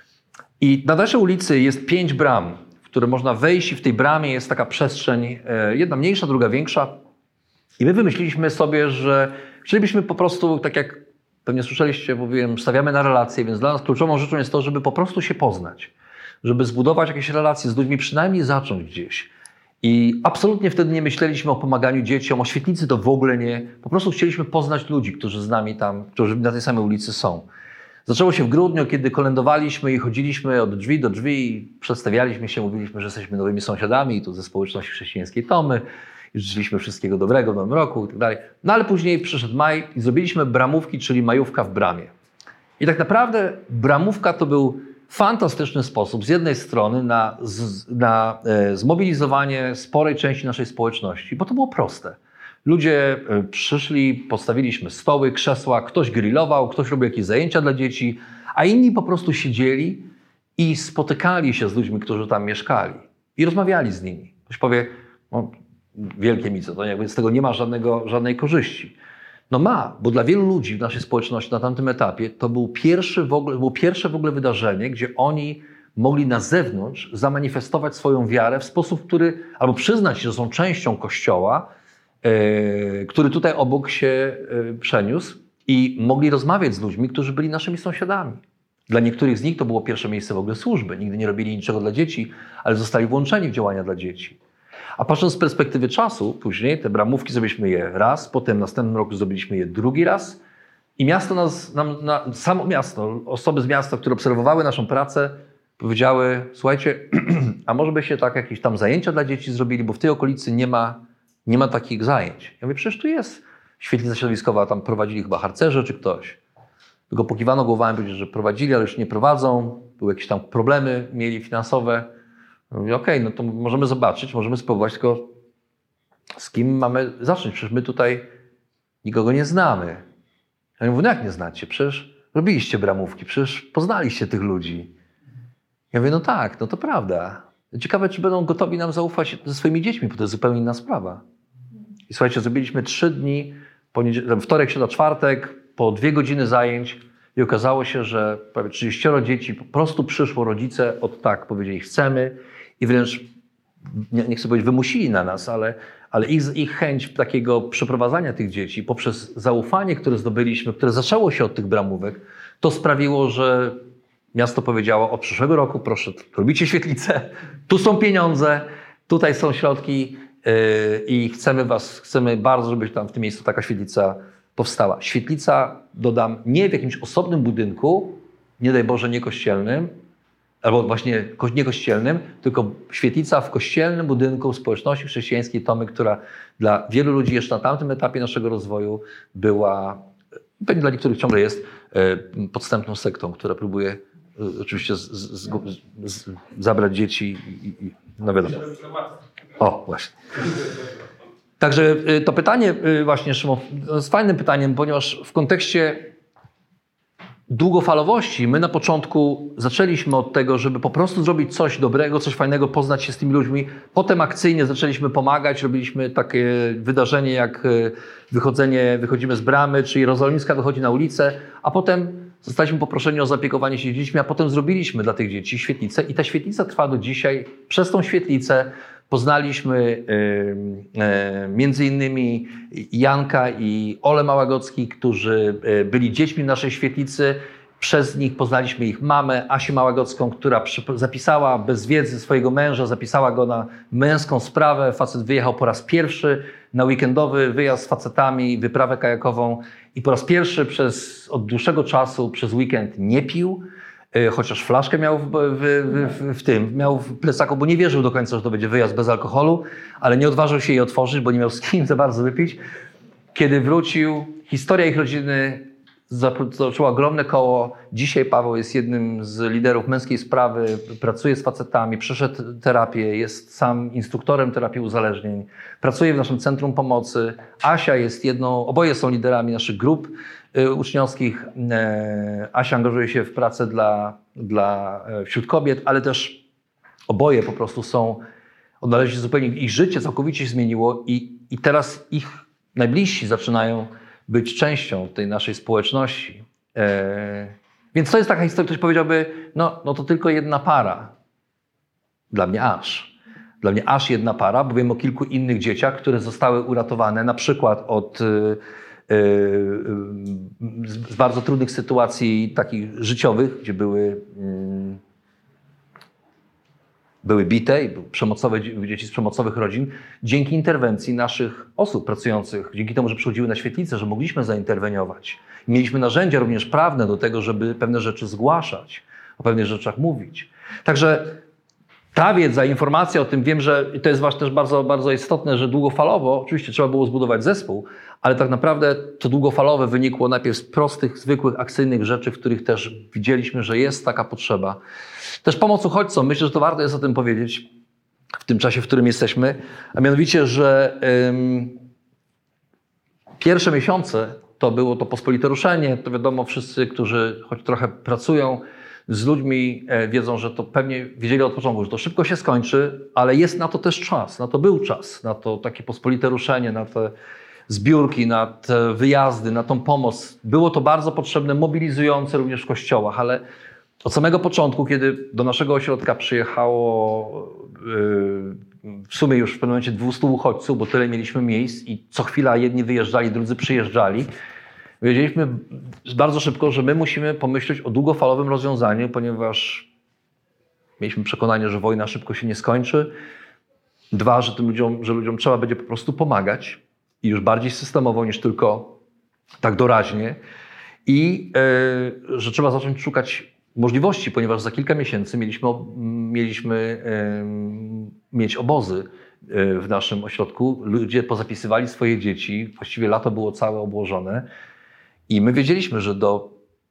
I na naszej ulicy jest pięć bram, w które można wejść i w tej bramie jest taka przestrzeń, jedna mniejsza, druga większa. I my wymyśliliśmy sobie, że chcielibyśmy po prostu, tak jak pewnie słyszeliście, mówiłem, stawiamy na relacje, więc dla nas kluczową rzeczą jest to, żeby po prostu się poznać. Żeby zbudować jakieś relacje z ludźmi, przynajmniej zacząć gdzieś. I absolutnie wtedy nie myśleliśmy o pomaganiu dzieciom, o świetlicy to w ogóle nie. Po prostu chcieliśmy poznać ludzi, którzy z nami tam, którzy na tej samej ulicy są. Zaczęło się w grudniu, kiedy kolędowaliśmy i chodziliśmy od drzwi do drzwi i przedstawialiśmy się, mówiliśmy, że jesteśmy nowymi sąsiadami i tu ze społeczności chrześcijańskiej Tomy. I życzyliśmy wszystkiego dobrego w nowym roku i tak dalej. No ale później przyszedł maj i zrobiliśmy bramówki, czyli majówka w bramie. I tak naprawdę bramówka to był fantastyczny sposób z jednej strony na, z, na e, zmobilizowanie sporej części naszej społeczności, bo to było proste. Ludzie e, przyszli, postawiliśmy stoły, krzesła, ktoś grillował, ktoś robił jakieś zajęcia dla dzieci, a inni po prostu siedzieli i spotykali się z ludźmi, którzy tam mieszkali i rozmawiali z nimi. Ktoś powie, no, wielkie mice, to jakby z tego nie ma żadnego, żadnej korzyści. No ma, bo dla wielu ludzi w naszej społeczności na tamtym etapie to był pierwszy w ogóle, było pierwsze w ogóle wydarzenie, gdzie oni mogli na zewnątrz zamanifestować swoją wiarę w sposób, który, albo przyznać się, że są częścią Kościoła, yy, który tutaj obok się yy, przeniósł i mogli rozmawiać z ludźmi, którzy byli naszymi sąsiadami. Dla niektórych z nich to było pierwsze miejsce w ogóle służby. Nigdy nie robili niczego dla dzieci, ale zostali włączeni w działania dla dzieci. A patrząc z perspektywy czasu, później te bramówki zrobiliśmy je raz, potem w następnym roku zrobiliśmy je drugi raz i miasto nas, nam, na, samo miasto, osoby z miasta, które obserwowały naszą pracę, powiedziały, słuchajcie, a może byście tak jakieś tam zajęcia dla dzieci zrobili, bo w tej okolicy nie ma, nie ma takich zajęć. Ja mówię, przecież tu jest świetlica środowiskowa, tam prowadzili chyba harcerze czy ktoś. Tylko pokiwano głowami, powiedzieli, że prowadzili, ale już nie prowadzą. Były jakieś tam problemy, mieli finansowe. Mówię, okej, okay, no to możemy zobaczyć, możemy spróbować, tylko z kim mamy zacząć? Przecież my tutaj nikogo nie znamy. Ja mówię, no jak nie znacie? Przecież robiliście bramówki, przecież poznaliście tych ludzi. Ja mówię, no tak, no to prawda. Ciekawe, czy będą gotowi nam zaufać ze swoimi dziećmi, bo to jest zupełnie inna sprawa. I słuchajcie, zrobiliśmy trzy dni, poniedział- wtorek, środa, czwartek, po dwie godziny zajęć i okazało się, że prawie trzydzieścioro dzieci po prostu przyszło, rodzice od tak powiedzieli, chcemy i wręcz, nie, nie chcę powiedzieć, wymusili na nas, ale, ale ich, ich chęć takiego przeprowadzania tych dzieci poprzez zaufanie, które zdobyliśmy, które zaczęło się od tych bramówek, to sprawiło, że miasto powiedziało, od przyszłego roku proszę, robicie świetlicę, tu są pieniądze, tutaj są środki yy, i chcemy was, chcemy bardzo, żeby tam w tym miejscu taka świetlica powstała. Świetlica, dodam, nie w jakimś osobnym budynku, nie daj Boże nie kościelnym, albo właśnie nie kościelnym, tylko świetlica w kościelnym budynku społeczności chrześcijańskiej Tomy, która dla wielu ludzi jeszcze na tamtym etapie naszego rozwoju była, pewnie dla niektórych ciągle jest, podstępną sektą, która próbuje oczywiście z, z, z, z, zabrać dzieci i, i no wiadomo. O, właśnie. Także to pytanie właśnie, Szymon, jest fajnym pytaniem, ponieważ w kontekście długofalowości my na początku zaczęliśmy od tego, żeby po prostu zrobić coś dobrego, coś fajnego, poznać się z tymi ludźmi. Potem akcyjnie zaczęliśmy pomagać, robiliśmy takie wydarzenie jak wychodzenie, wychodzimy z bramy, czy Jerozolimska wychodzi na ulicę, a potem zostaliśmy poproszeni o zaopiekowanie się dziećmi, a potem zrobiliśmy dla tych dzieci świetlicę i ta świetlica trwa do dzisiaj. Przez tą świetlicę poznaliśmy y, y, między innymi Janka i Olę Małagocki, którzy y, byli dziećmi naszej świetlicy. Przez nich poznaliśmy ich mamę, Asię Małagocką, która przy, zapisała bez wiedzy swojego męża, zapisała go na męską sprawę. Facet wyjechał po raz pierwszy na weekendowy wyjazd z facetami, wyprawę kajakową i po raz pierwszy przez, od dłuższego czasu przez weekend nie pił. Chociaż flaszkę miał w, w, w, w tym, miał w plecaku, bo nie wierzył do końca, że to będzie wyjazd bez alkoholu, ale nie odważył się jej otworzyć, bo nie miał z kim za bardzo wypić. Kiedy wrócił, historia ich rodziny zaczęła ogromne koło. Dzisiaj Paweł jest jednym z liderów męskiej sprawy, pracuje z facetami, przeszedł terapię, jest sam instruktorem terapii uzależnień, pracuje w naszym centrum pomocy. Asia jest jedną, oboje są liderami naszych grup uczniowskich. Asia angażuje się w pracę dla, dla, wśród kobiet, ale też oboje po prostu są, odnaleźli się zupełnie, ich życie całkowicie się zmieniło i, i teraz ich najbliżsi zaczynają być częścią tej naszej społeczności. E, więc to jest taka historia, ktoś powiedziałby, no, no to tylko jedna para. Dla mnie aż. Dla mnie aż jedna para, bo wiem o kilku innych dzieciach, które zostały uratowane na przykład od y, z bardzo trudnych sytuacji takich życiowych, gdzie były, były bite i były przemocowe, dzieci z przemocowych rodzin, dzięki interwencji naszych osób pracujących, dzięki temu, że przychodziły na świetlicę, że mogliśmy zainterweniować. Mieliśmy narzędzia również prawne do tego, żeby pewne rzeczy zgłaszać, o pewnych rzeczach mówić. Także ta wiedza, informacja o tym, wiem, że to jest też bardzo, bardzo istotne, że długofalowo, oczywiście trzeba było zbudować zespół, ale tak naprawdę to długofalowe wynikło najpierw z prostych, zwykłych, akcyjnych rzeczy, w których też widzieliśmy, że jest taka potrzeba. Też pomoc uchodźcom, myślę, że to warto jest o tym powiedzieć w tym czasie, w którym jesteśmy, a mianowicie, że ym, pierwsze miesiące to było to pospolite ruszenie, to wiadomo, wszyscy, którzy choć trochę pracują z ludźmi, wiedzą, że to pewnie wiedzieli od początku, że to szybko się skończy, ale jest na to też czas, na to był czas, na to takie pospolite ruszenie, na te zbiórki, na te wyjazdy, na tą pomoc. Było to bardzo potrzebne, mobilizujące również w kościołach, ale od samego początku, kiedy do naszego ośrodka przyjechało yy, w sumie już w pewnym momencie dwieście uchodźców, bo tyle mieliśmy miejsc i co chwila jedni wyjeżdżali, drudzy przyjeżdżali, wiedzieliśmy bardzo szybko, że my musimy pomyśleć o długofalowym rozwiązaniu, ponieważ mieliśmy przekonanie, że wojna szybko się nie skończy. Dwa, że tym ludziom, że ludziom trzeba będzie po prostu pomagać i już bardziej systemowo niż tylko tak doraźnie. I yy, że trzeba zacząć szukać możliwości, ponieważ za kilka miesięcy mieliśmy, mieliśmy yy, mieć obozy w naszym ośrodku. Ludzie pozapisywali swoje dzieci, właściwie lato było całe obłożone. I my wiedzieliśmy, że do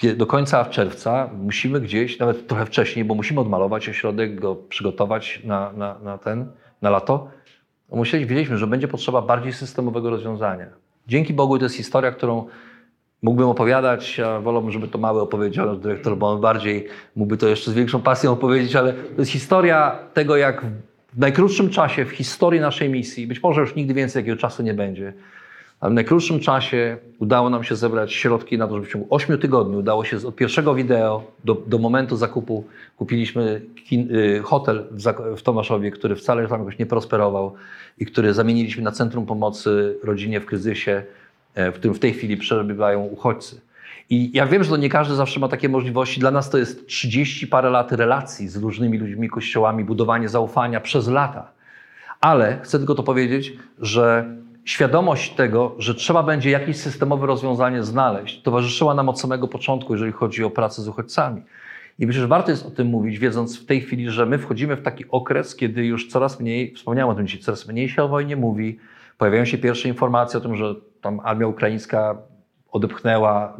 do końca czerwca musimy gdzieś, nawet trochę wcześniej, bo musimy odmalować ośrodek, go przygotować na, na, na ten, na lato. Musieli, wiedzieliśmy, że będzie potrzeba bardziej systemowego rozwiązania. Dzięki Bogu to jest historia, którą mógłbym opowiadać, a wolałbym, żeby to mały opowiedział nasz dyrektor, bo on bardziej mógłby to jeszcze z większą pasją opowiedzieć, ale to jest historia tego, jak w najkrótszym czasie w historii naszej misji, być może już nigdy więcej takiego czasu nie będzie, ale w najkrótszym czasie udało nam się zebrać środki na to, żeby w ciągu ośmiu tygodni udało się od pierwszego wideo do, do momentu zakupu kupiliśmy kin, y, hotel w, Zak- w Tomaszowie, który wcale tam jakoś nie prosperował i który zamieniliśmy na Centrum Pomocy Rodzinie w Kryzysie, w którym w tej chwili przebywają uchodźcy. I ja wiem, że to nie każdy zawsze ma takie możliwości. Dla nas to jest trzydzieści parę lat relacji z różnymi ludźmi, kościołami, budowanie zaufania przez lata. Ale chcę tylko to powiedzieć, że świadomość tego, że trzeba będzie jakieś systemowe rozwiązanie znaleźć, towarzyszyła nam od samego początku, jeżeli chodzi o pracę z uchodźcami. I myślę, że warto jest o tym mówić, wiedząc w tej chwili, że my wchodzimy w taki okres, kiedy już coraz mniej, wspomniałem o tym dzisiaj, coraz mniej się o wojnie mówi, pojawiają się pierwsze informacje o tym, że tam armia ukraińska odepchnęła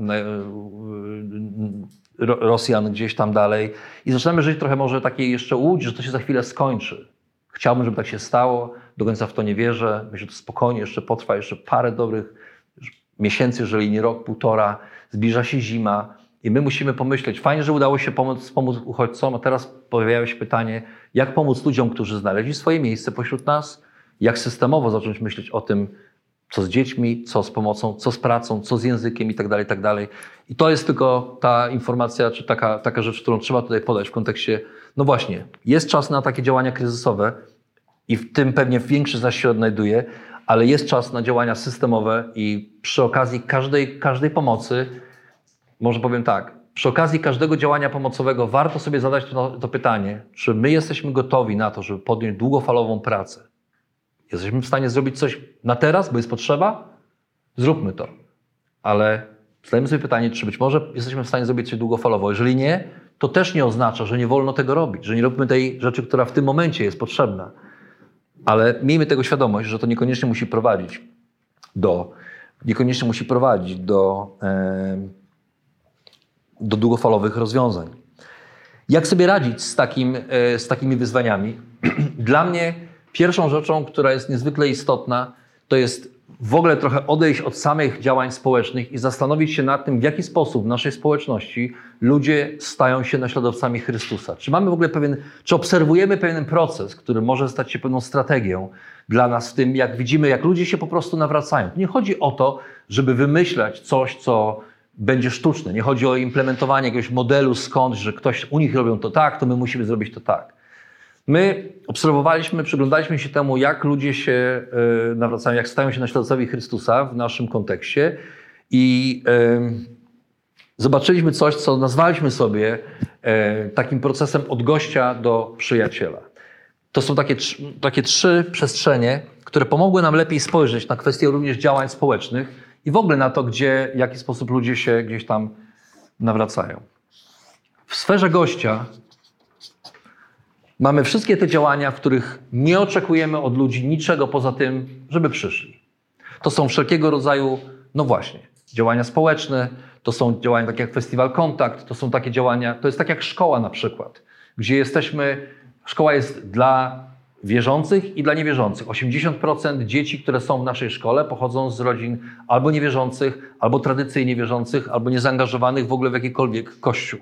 Rosjan gdzieś tam dalej i zaczynamy żyć trochę może takiej jeszcze łudzi, że to się za chwilę skończy. Chciałbym, żeby tak się stało, do końca w to nie wierzę. Myślę, że to spokojnie jeszcze potrwa jeszcze parę dobrych miesięcy, jeżeli nie rok, półtora. Zbliża się zima i my musimy pomyśleć, fajnie, że udało się pomóc, pomóc uchodźcom, a teraz pojawia się pytanie, jak pomóc ludziom, którzy znaleźli swoje miejsce pośród nas, jak systemowo zacząć myśleć o tym, co z dziećmi, co z pomocą, co z pracą, co z językiem i tak dalej, i tak dalej. I to jest tylko ta informacja, czy taka, taka rzecz, którą trzeba tutaj podać w kontekście, no właśnie, jest czas na takie działania kryzysowe i w tym pewnie większy zaś się odnajduje, ale jest czas na działania systemowe i przy okazji każdej, każdej pomocy, może powiem tak, przy okazji każdego działania pomocowego warto sobie zadać to, to pytanie, czy my jesteśmy gotowi na to, żeby podjąć długofalową pracę. Jesteśmy w stanie zrobić coś na teraz, bo jest potrzeba? Zróbmy to. Ale zadajmy sobie pytanie, czy być może jesteśmy w stanie zrobić coś długofalowo. Jeżeli nie, to też nie oznacza, że nie wolno tego robić, że nie robimy tej rzeczy, która w tym momencie jest potrzebna. Ale miejmy tego świadomość, że to niekoniecznie musi prowadzić do, niekoniecznie musi prowadzić do, e, do długofalowych rozwiązań. Jak sobie radzić z, takim, e, z takimi wyzwaniami? Dla mnie pierwszą rzeczą, która jest niezwykle istotna, to jest w ogóle trochę odejść od samych działań społecznych i zastanowić się nad tym, w jaki sposób w naszej społeczności ludzie stają się naśladowcami Chrystusa. Czy mamy w ogóle pewien, czy obserwujemy pewien proces, który może stać się pewną strategią dla nas w tym, jak widzimy, jak ludzie się po prostu nawracają. Nie chodzi o to, żeby wymyślać coś, co będzie sztuczne. Nie chodzi o implementowanie jakiegoś modelu skądś, że ktoś u nich robią to tak, to my musimy zrobić to tak. My obserwowaliśmy, przyglądaliśmy się temu, jak ludzie się y, nawracają, jak stają się naśladowcami Chrystusa w naszym kontekście i y, zobaczyliśmy coś, co nazwaliśmy sobie y, takim procesem od gościa do przyjaciela. To są takie, takie trzy przestrzenie, które pomogły nam lepiej spojrzeć na kwestię również działań społecznych i w ogóle na to, gdzie, w jaki sposób ludzie się gdzieś tam nawracają. W sferze gościa mamy wszystkie te działania, w których nie oczekujemy od ludzi niczego poza tym, żeby przyszli. To są wszelkiego rodzaju, no właśnie, działania społeczne, to są działania takie jak Festiwal Kontakt, to są takie działania, to jest tak jak szkoła na przykład, gdzie jesteśmy, szkoła jest dla wierzących i dla niewierzących. osiemdziesiąt procent dzieci, które są w naszej szkole, pochodzą z rodzin albo niewierzących, albo tradycyjnie wierzących, albo niezaangażowanych w ogóle w jakikolwiek kościół.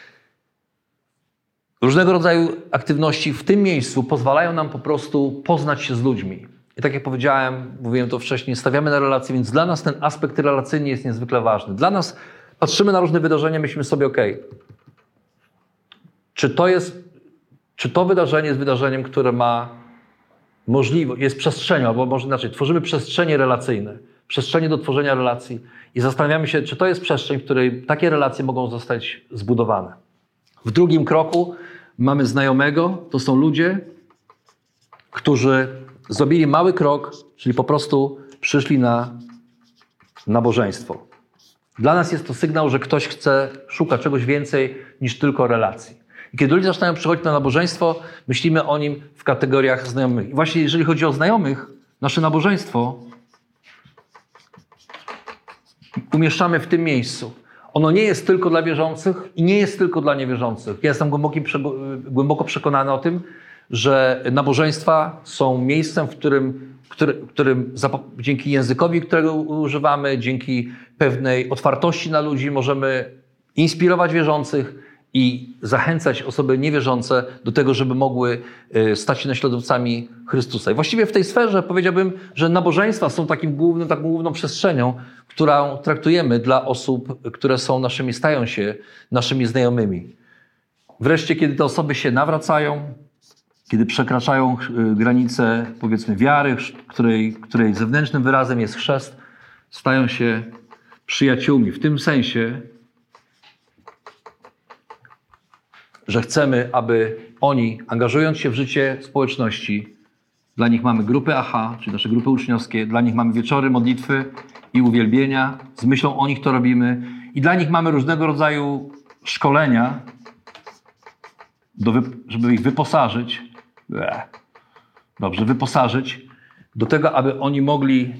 Różnego rodzaju aktywności w tym miejscu pozwalają nam po prostu poznać się z ludźmi. I tak jak powiedziałem, mówiłem to wcześniej, stawiamy na relacje, więc dla nas ten aspekt relacyjny jest niezwykle ważny. Dla nas patrzymy na różne wydarzenia, myślimy sobie, ok, czy to jest, czy to wydarzenie jest wydarzeniem, które ma możliwość, jest przestrzenią, albo może inaczej, tworzymy przestrzenie relacyjne, przestrzenie do tworzenia relacji i zastanawiamy się, czy to jest przestrzeń, w której takie relacje mogą zostać zbudowane. W drugim kroku mamy znajomego, to są ludzie, którzy zrobili mały krok, czyli po prostu przyszli na nabożeństwo. Dla nas jest to sygnał, że ktoś chce, szuka czegoś więcej niż tylko relacji. I kiedy ludzie zaczynają przychodzić na nabożeństwo, myślimy o nim w kategoriach znajomych. I właśnie jeżeli chodzi o znajomych, nasze nabożeństwo umieszczamy w tym miejscu. Ono nie jest tylko dla wierzących i nie jest tylko dla niewierzących. Ja jestem głęboki, głęboko przekonany o tym, że nabożeństwa są miejscem, w którym, który, którym dzięki językowi, którego używamy, dzięki pewnej otwartości na ludzi możemy inspirować wierzących i zachęcać osoby niewierzące do tego, żeby mogły stać się naśladowcami Chrystusa. I właściwie w tej sferze powiedziałbym, że nabożeństwa są takim głównym, taką główną przestrzenią, którą traktujemy dla osób, które są naszymi, stają się naszymi znajomymi. Wreszcie, kiedy te osoby się nawracają, kiedy przekraczają granice, powiedzmy, wiary, której, której zewnętrznym wyrazem jest chrzest, stają się przyjaciółmi. W tym sensie, że chcemy, aby oni, angażując się w życie społeczności, dla nich mamy grupy A H, czyli nasze grupy uczniowskie, dla nich mamy wieczory modlitwy i uwielbienia, z myślą o nich to robimy i dla nich mamy różnego rodzaju szkolenia, do, żeby ich wyposażyć, dobrze, wyposażyć do tego, aby oni mogli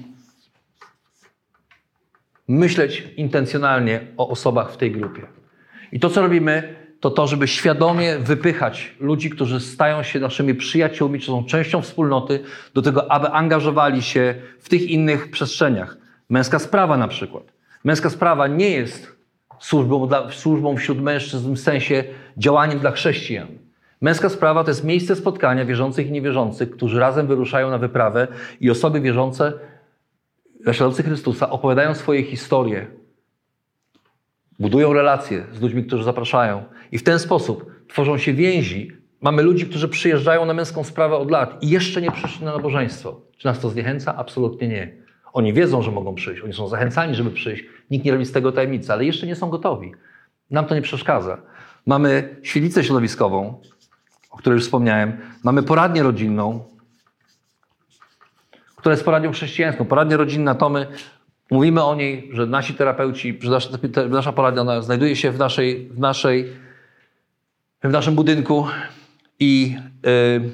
myśleć intencjonalnie o osobach w tej grupie. I to, co robimy, to to, żeby świadomie wypychać ludzi, którzy stają się naszymi przyjaciółmi, czy są częścią wspólnoty, do tego, aby angażowali się w tych innych przestrzeniach. Męska sprawa na przykład. Męska sprawa nie jest służbą, dla, służbą wśród mężczyzn w sensie działaniem dla chrześcijan. Męska sprawa to jest miejsce spotkania wierzących i niewierzących, którzy razem wyruszają na wyprawę i osoby wierzące, naśladowcy Chrystusa, opowiadają swoje historie, budują relacje z ludźmi, którzy zapraszają i w ten sposób tworzą się więzi. Mamy ludzi, którzy przyjeżdżają na męską sprawę od lat i jeszcze nie przyszli na nabożeństwo. Czy nas to zniechęca? Absolutnie nie. Oni wiedzą, że mogą przyjść, oni są zachęcani, żeby przyjść. Nikt nie robi z tego tajemnicy, ale jeszcze nie są gotowi. Nam to nie przeszkadza. Mamy świetlicę środowiskową, o której już wspomniałem. Mamy poradnię rodzinną, która jest poradnią chrześcijańską. Poradnia rodzinna to my mówimy o niej, że nasi terapeuci, że nasza, nasza poradnia ona znajduje się w, naszej, w, naszej, w naszym budynku i yy,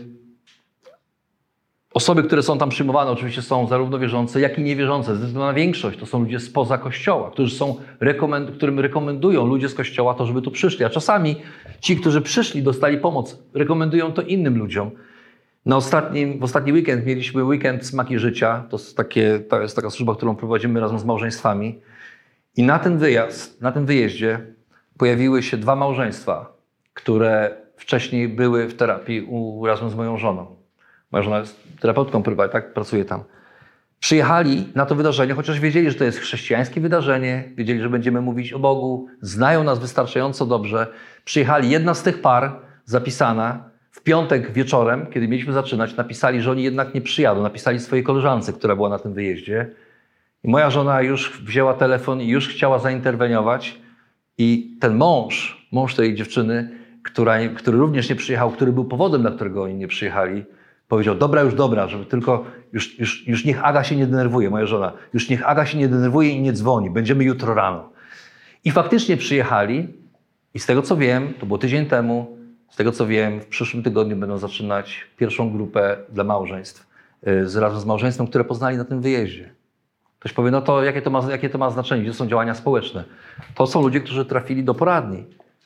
osoby, które są tam przyjmowane, oczywiście są zarówno wierzące, jak i niewierzące. Zdecydowana większość to są ludzie spoza Kościoła, którzy są rekomend- którym rekomendują ludzie z Kościoła to, żeby tu przyszli. A czasami ci, którzy przyszli, dostali pomoc, rekomendują to innym ludziom. Na ostatnim, w ostatni weekend mieliśmy weekend Smaki Życia. To jest, takie, to jest taka służba, którą prowadzimy razem z małżeństwami. I na ten wyjazd, na tym wyjeździe pojawiły się dwa małżeństwa, które wcześniej były w terapii u, razem z moją żoną. Moja żona jest terapeutką prywatną, tak? Pracuje tam. Przyjechali na to wydarzenie, chociaż wiedzieli, że to jest chrześcijańskie wydarzenie, wiedzieli, że będziemy mówić o Bogu, znają nas wystarczająco dobrze. Przyjechali, jedna z tych par zapisana, w piątek wieczorem, kiedy mieliśmy zaczynać, napisali, że oni jednak nie przyjadą. Napisali swojej koleżance, która była na tym wyjeździe. I moja żona już wzięła telefon i już chciała zainterweniować. I ten mąż, mąż tej dziewczyny, która, który również nie przyjechał, który był powodem, dla którego oni nie przyjechali, powiedział, dobra, już dobra, żeby tylko, już, już, już niech Aga się nie denerwuje, moja żona, już niech Aga się nie denerwuje i nie dzwoni, będziemy jutro rano. I faktycznie przyjechali i z tego co wiem, to było tydzień temu, z tego co wiem, w przyszłym tygodniu będą zaczynać pierwszą grupę dla małżeństw, z, razem z małżeństwem, które poznali na tym wyjeździe. Ktoś powie, no to jakie to ma, jakie to ma znaczenie, gdzie są działania społeczne? To są ludzie, którzy trafili do poradni.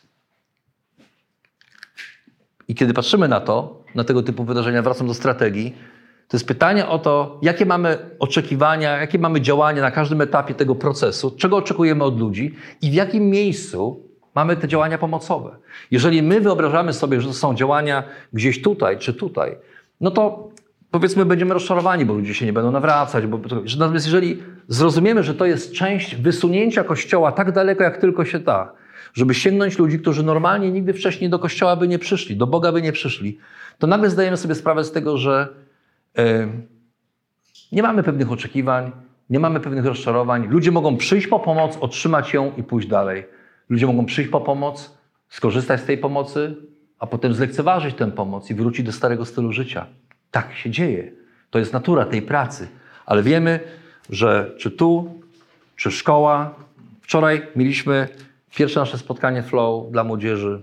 I kiedy patrzymy na to, na tego typu wydarzenia, wracam do strategii, to jest pytanie o to, jakie mamy oczekiwania, jakie mamy działania na każdym etapie tego procesu, czego oczekujemy od ludzi i w jakim miejscu mamy te działania pomocowe. Jeżeli my wyobrażamy sobie, że to są działania gdzieś tutaj czy tutaj, no to powiedzmy będziemy rozczarowani, bo ludzie się nie będą nawracać. Bo, natomiast jeżeli zrozumiemy, że to jest część wysunięcia Kościoła tak daleko, jak tylko się da, żeby sięgnąć ludzi, którzy normalnie nigdy wcześniej do Kościoła by nie przyszli, do Boga by nie przyszli, to nagle zdajemy sobie sprawę z tego, że yy, nie mamy pewnych oczekiwań, nie mamy pewnych rozczarowań. Ludzie mogą przyjść po pomoc, otrzymać ją i pójść dalej. Ludzie mogą przyjść po pomoc, skorzystać z tej pomocy, a potem zlekceważyć tę pomoc i wrócić do starego stylu życia. Tak się dzieje. To jest natura tej pracy. Ale wiemy, że czy tu, czy szkoła. Wczoraj mieliśmy pierwsze nasze spotkanie Flow dla młodzieży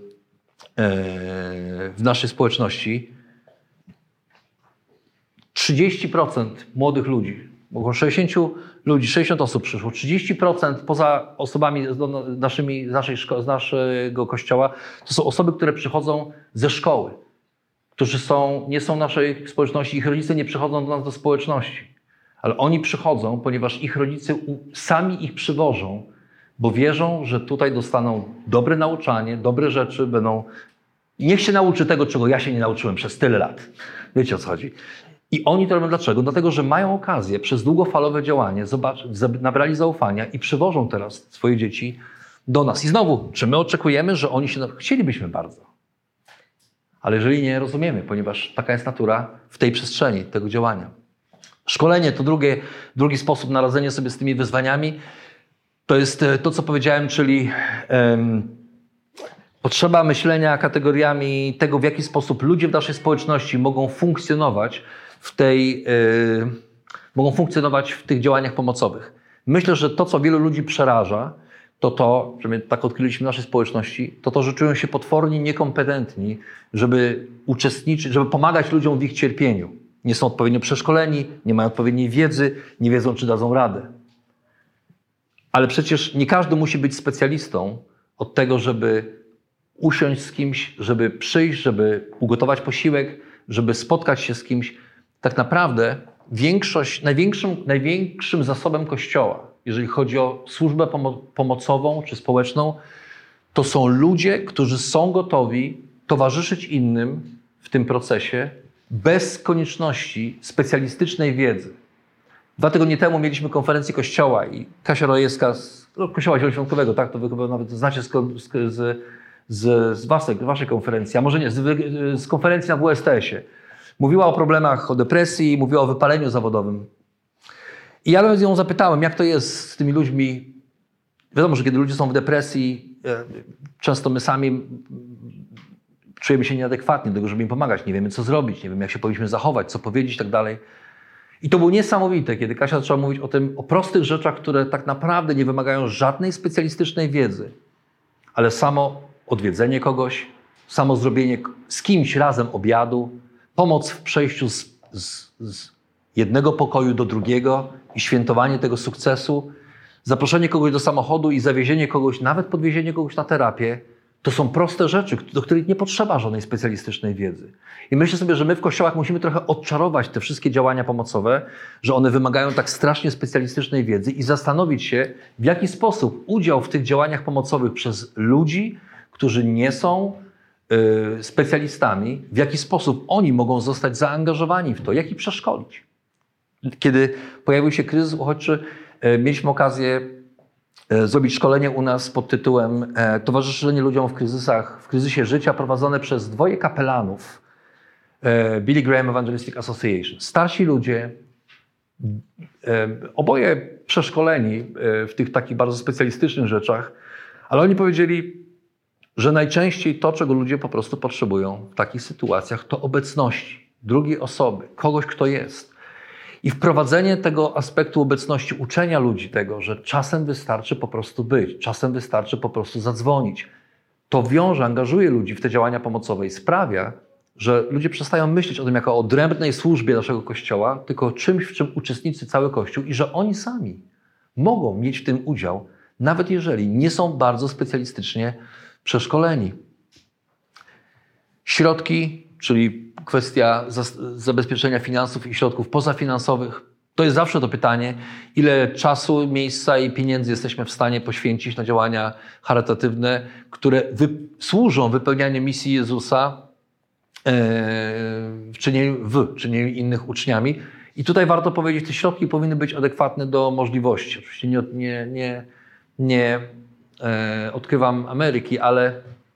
w naszej społeczności. trzydzieści procent młodych ludzi, Około sześćdziesiąt ludzi, sześćdziesiąt osób przyszło, trzydzieści procent poza osobami z naszymi, z, naszej szko- z naszego kościoła, to są osoby, które przychodzą ze szkoły, którzy są, nie są naszej społeczności, ich rodzice nie przychodzą do nas do społeczności, ale oni przychodzą, ponieważ ich rodzice sami ich przywożą, bo wierzą, że tutaj dostaną dobre nauczanie, dobre rzeczy, będą... Niech się nauczy tego, czego ja się nie nauczyłem przez tyle lat. Wiecie, o co chodzi. I oni to robią dlaczego? Dlatego, że mają okazję przez długofalowe działanie, zobacz, nabrali zaufania i przywożą teraz swoje dzieci do nas. I znowu, czy my oczekujemy, że oni się... Chcielibyśmy bardzo. Ale jeżeli nie rozumiemy, ponieważ taka jest natura w tej przestrzeni tego działania. Szkolenie to drugie, drugi sposób na radzenie sobie z tymi wyzwaniami. To jest to, co powiedziałem, czyli um, potrzeba myślenia kategoriami tego, w jaki sposób ludzie w naszej społeczności mogą funkcjonować w tej, yy, mogą funkcjonować w tych działaniach pomocowych. Myślę, że to, co wielu ludzi przeraża, to to, że my tak odkryliśmy w naszej społeczności, to to, że czują się potwornie niekompetentni, żeby uczestniczyć, żeby pomagać ludziom w ich cierpieniu. Nie są odpowiednio przeszkoleni, nie mają odpowiedniej wiedzy, nie wiedzą, czy dadzą radę. Ale przecież nie każdy musi być specjalistą od tego, żeby usiąść z kimś, żeby przyjść, żeby ugotować posiłek, żeby spotkać się z kimś. Tak naprawdę większość, największym, największym zasobem Kościoła, jeżeli chodzi o służbę pomo- pomocową czy społeczną, to są ludzie, którzy są gotowi towarzyszyć innym w tym procesie bez konieczności specjalistycznej wiedzy. Dwa tygodnie temu mieliśmy konferencję Kościoła i Kasia Rojewska z no, Kościoła Zielonoświątkowego, tak, to wy chyba nawet znacie z, z, z, z waszej, waszej konferencji, a może nie, z, z konferencji na W S T S-ie. Mówiła o problemach, o depresji, mówiła o wypaleniu zawodowym. I ja ją zapytałem, jak to jest z tymi ludźmi. Wiadomo, że kiedy ludzie są w depresji, często my sami czujemy się nieadekwatni do tego, żeby im pomagać. Nie wiemy, co zrobić, nie wiemy, jak się powinniśmy zachować, co powiedzieć i tak dalej. I to było niesamowite, kiedy Kasia zaczęła mówić o tym, o prostych rzeczach, które tak naprawdę nie wymagają żadnej specjalistycznej wiedzy, ale samo odwiedzenie kogoś, samo zrobienie z kimś razem obiadu, pomoc w przejściu z, z, z jednego pokoju do drugiego i świętowanie tego sukcesu, zaproszenie kogoś do samochodu i zawiezienie kogoś, nawet podwiezienie kogoś na terapię, to są proste rzeczy, do których nie potrzeba żadnej specjalistycznej wiedzy. I myślę sobie, że my w kościołach musimy trochę odczarować te wszystkie działania pomocowe, że one wymagają tak strasznie specjalistycznej wiedzy i zastanowić się, w jaki sposób udział w tych działaniach pomocowych przez ludzi, którzy nie są y, specjalistami, w jaki sposób oni mogą zostać zaangażowani w to, jak ich przeszkolić. Kiedy pojawił się kryzys uchodźczy, y, mieliśmy okazję zrobić szkolenie u nas pod tytułem Towarzyszenie ludziom w kryzysach, w kryzysie życia, prowadzone przez dwoje kapelanów Billy Graham Evangelistic Association. Starsi ludzie, oboje przeszkoleni w tych takich bardzo specjalistycznych rzeczach, ale oni powiedzieli, że najczęściej to, czego ludzie po prostu potrzebują w takich sytuacjach, to obecności drugiej osoby, kogoś, kto jest. I wprowadzenie tego aspektu obecności, uczenia ludzi tego, że czasem wystarczy po prostu być, czasem wystarczy po prostu zadzwonić. To wiąże, angażuje ludzi w te działania pomocowe i sprawia, że ludzie przestają myśleć o tym jako o odrębnej służbie naszego Kościoła, tylko o czymś, w czym uczestniczy cały Kościół i że oni sami mogą mieć w tym udział, nawet jeżeli nie są bardzo specjalistycznie przeszkoleni. Środki, czyli kwestia zabezpieczenia finansów i środków pozafinansowych, to jest zawsze to pytanie, ile czasu, miejsca i pieniędzy jesteśmy w stanie poświęcić na działania charytatywne, które wy, służą wypełnianiu misji Jezusa e, w, czynieniu, w czynieniu innych uczniami. I tutaj warto powiedzieć, te środki powinny być adekwatne do możliwości. Oczywiście nie, nie, nie, nie e, odkrywam Ameryki, ale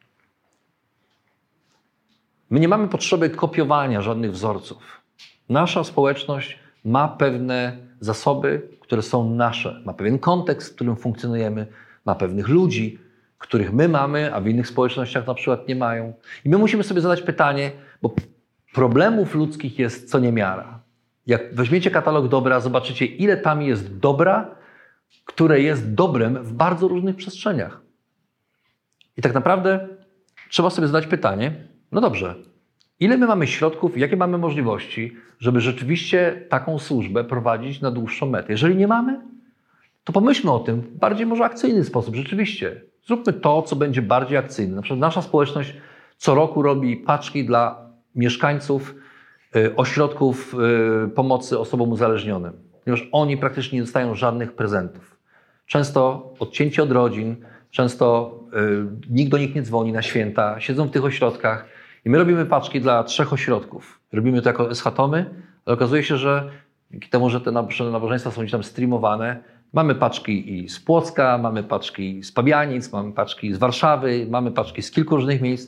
my nie mamy potrzeby kopiowania żadnych wzorców. Nasza społeczność ma pewne zasoby, które są nasze. Ma pewien kontekst, w którym funkcjonujemy. Ma pewnych ludzi, których my mamy, a w innych społecznościach na przykład nie mają. I my musimy sobie zadać pytanie, bo problemów ludzkich jest co niemiara. Jak weźmiecie katalog dobra, zobaczycie, ile tam jest dobra, które jest dobrem w bardzo różnych przestrzeniach. I tak naprawdę trzeba sobie zadać pytanie, no dobrze, Ile my mamy środków, jakie mamy możliwości, żeby rzeczywiście taką służbę prowadzić na dłuższą metę? Jeżeli nie mamy, to pomyślmy o tym w bardziej może akcyjny sposób. Rzeczywiście, zróbmy to, co będzie bardziej akcyjne. Na przykład nasza społeczność co roku robi paczki dla mieszkańców y, ośrodków y, pomocy osobom uzależnionym, ponieważ oni praktycznie nie dostają żadnych prezentów. Często odcięci od rodzin, często y, nikt do nich nie dzwoni na święta, siedzą w tych ośrodkach i my robimy paczki dla trzech ośrodków. Robimy to jako eschatomy, ale okazuje się, że dzięki temu, że te nabożeństwa są gdzieś tam streamowane, mamy paczki i z Płocka, mamy paczki z Pabianic, mamy paczki z Warszawy, mamy paczki z kilku różnych miejsc.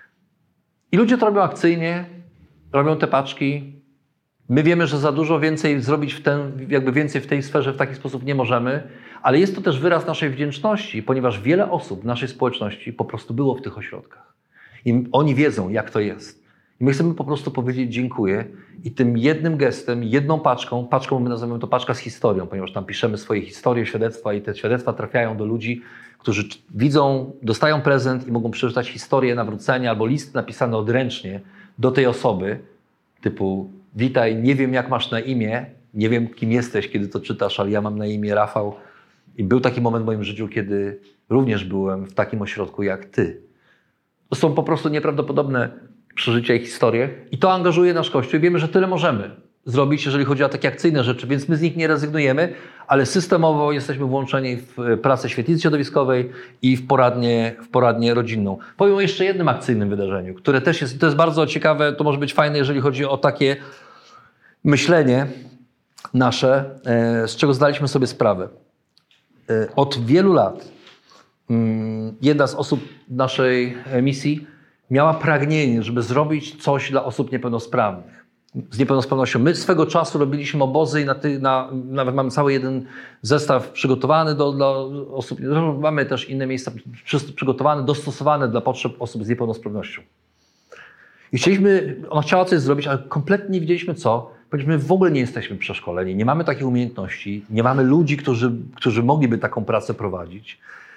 I ludzie to robią akcyjnie, robią te paczki. My wiemy, że za dużo więcej zrobić w ten, jakby więcej w tej sferze w taki sposób nie możemy, ale jest to też wyraz naszej wdzięczności, ponieważ wiele osób w naszej społeczności po prostu było w tych ośrodkach. I oni wiedzą, jak to jest. I my chcemy po prostu powiedzieć dziękuję i tym jednym gestem, jedną paczką, paczką my nazywamy to paczka z historią, ponieważ tam piszemy swoje historie, świadectwa i te świadectwa trafiają do ludzi, którzy widzą, dostają prezent i mogą przeczytać historię nawrócenia albo list napisany odręcznie do tej osoby, typu witaj, nie wiem jak masz na imię, nie wiem kim jesteś, kiedy to czytasz, ale ja mam na imię Rafał. I był taki moment w moim życiu, kiedy również byłem w takim ośrodku jak ty. To są po prostu nieprawdopodobne przeżycia i historie i to angażuje nasz Kościół. I wiemy, że tyle możemy zrobić, jeżeli chodzi o takie akcyjne rzeczy, więc my z nich nie rezygnujemy, ale systemowo jesteśmy włączeni w pracę świetlicy środowiskowej i w poradnię, w poradnię rodzinną. Powiem o jeszcze jednym akcyjnym wydarzeniu, które też jest, to jest bardzo ciekawe, to może być fajne, jeżeli chodzi o takie myślenie nasze, z czego zdaliśmy sobie sprawę. Od wielu lat jedna z osób naszej misji miała pragnienie, żeby zrobić coś dla osób niepełnosprawnych. Z niepełnosprawnością. My swego czasu robiliśmy obozy i na ty, na, nawet mamy cały jeden zestaw przygotowany do, dla osób. Mamy też inne miejsca przygotowane, dostosowane dla potrzeb osób z niepełnosprawnością. I chcieliśmy, ona chciała coś zrobić, ale kompletnie nie wiedzieliśmy co. Powiedzieliśmy, my w ogóle nie jesteśmy przeszkoleni, nie mamy takich umiejętności, nie mamy ludzi, którzy, którzy mogliby taką pracę prowadzić.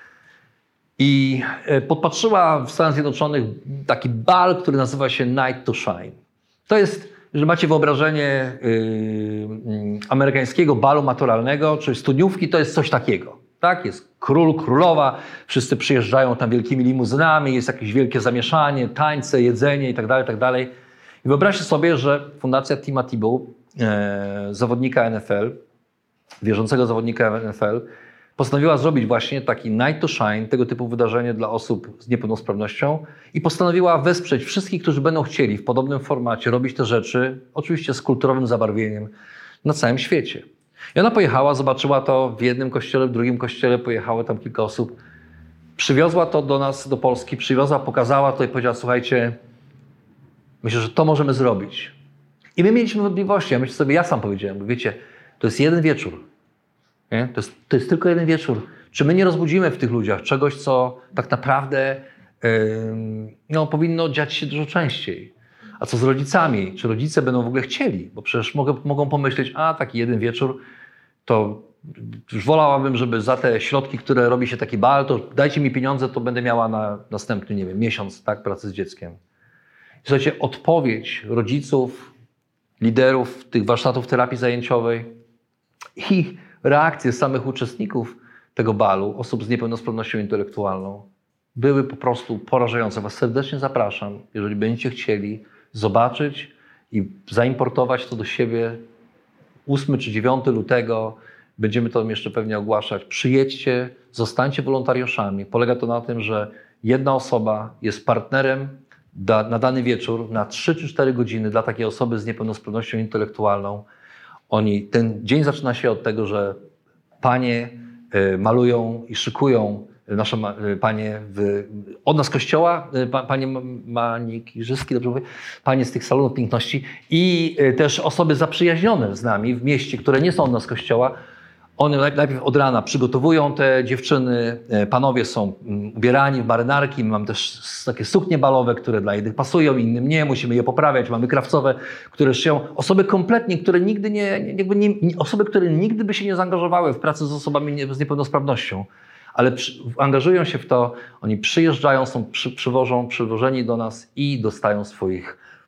I podpatrzyła w Stanach Zjednoczonych taki bal, który nazywa się Night to Shine. To jest, że macie wyobrażenie yy, yy, amerykańskiego balu maturalnego, czyli studniówki, to jest coś takiego. Tak? Jest król, królowa, wszyscy przyjeżdżają tam wielkimi limuzynami, jest jakieś wielkie zamieszanie, tańce, jedzenie itd., itd. I wyobraźcie sobie, że Fundacja Tima Tebow, e, zawodnika N F L, wierzącego zawodnika N F L, postanowiła zrobić właśnie taki Night to Shine, tego typu wydarzenie dla osób z niepełnosprawnością i postanowiła wesprzeć wszystkich, którzy będą chcieli w podobnym formacie robić te rzeczy, oczywiście z kulturowym zabarwieniem, na całym świecie. I ona pojechała, zobaczyła to w jednym kościele, w drugim kościele, pojechało tam kilka osób, przywiozła to do nas, do Polski, przywiozła, pokazała to i powiedziała, słuchajcie, myślę, że to możemy zrobić. I my mieliśmy wątpliwości, ja myślę sobie, ja sam powiedziałem, wiecie, to jest jeden wieczór. Nie? To, jest, to jest tylko jeden wieczór. Czy my nie rozbudzimy w tych ludziach czegoś, co tak naprawdę yy, no, powinno dziać się dużo częściej? A co z rodzicami? Czy rodzice będą w ogóle chcieli? Bo przecież mogą, mogą pomyśleć, a taki jeden wieczór, to już wolałabym, żeby za te środki, które robi się taki bal, to dajcie mi pieniądze, to będę miała na następny, nie wiem, miesiąc tak, pracy z dzieckiem. Słuchajcie, odpowiedź rodziców, liderów tych warsztatów terapii zajęciowej i reakcje samych uczestników tego balu, osób z niepełnosprawnością intelektualną, były po prostu porażające. Was serdecznie zapraszam, jeżeli będziecie chcieli zobaczyć i zaimportować to do siebie ósmego czy dziewiątego lutego. Będziemy to jeszcze pewnie ogłaszać. Przyjedźcie, zostańcie wolontariuszami. Polega to na tym, że jedna osoba jest partnerem da, na dany wieczór na trzy czy cztery godziny dla takiej osoby z niepełnosprawnością intelektualną. Oni, ten dzień zaczyna się od tego, że panie y, malują i szykują, nasze ma, y, panie w, od nas kościoła, y, pa, panie manikirzyski, dobrze mówię, panie z tych salonów piękności i y, też osoby zaprzyjaźnione z nami w mieście, które nie są od nas kościoła. One najpierw od rana przygotowują te dziewczyny, panowie są ubierani w marynarki, mamy też takie suknie balowe, które dla jednych pasują, innym nie, musimy je poprawiać, mamy krawcowe, które szyją. Osoby kompletnie, które nigdy nie, jakby nie, osoby, które nigdy by się nie zaangażowały w pracę z osobami z niepełnosprawnością, ale przy, angażują się w to, oni przyjeżdżają, są przy, przywożą, przywożeni do nas i dostają swoich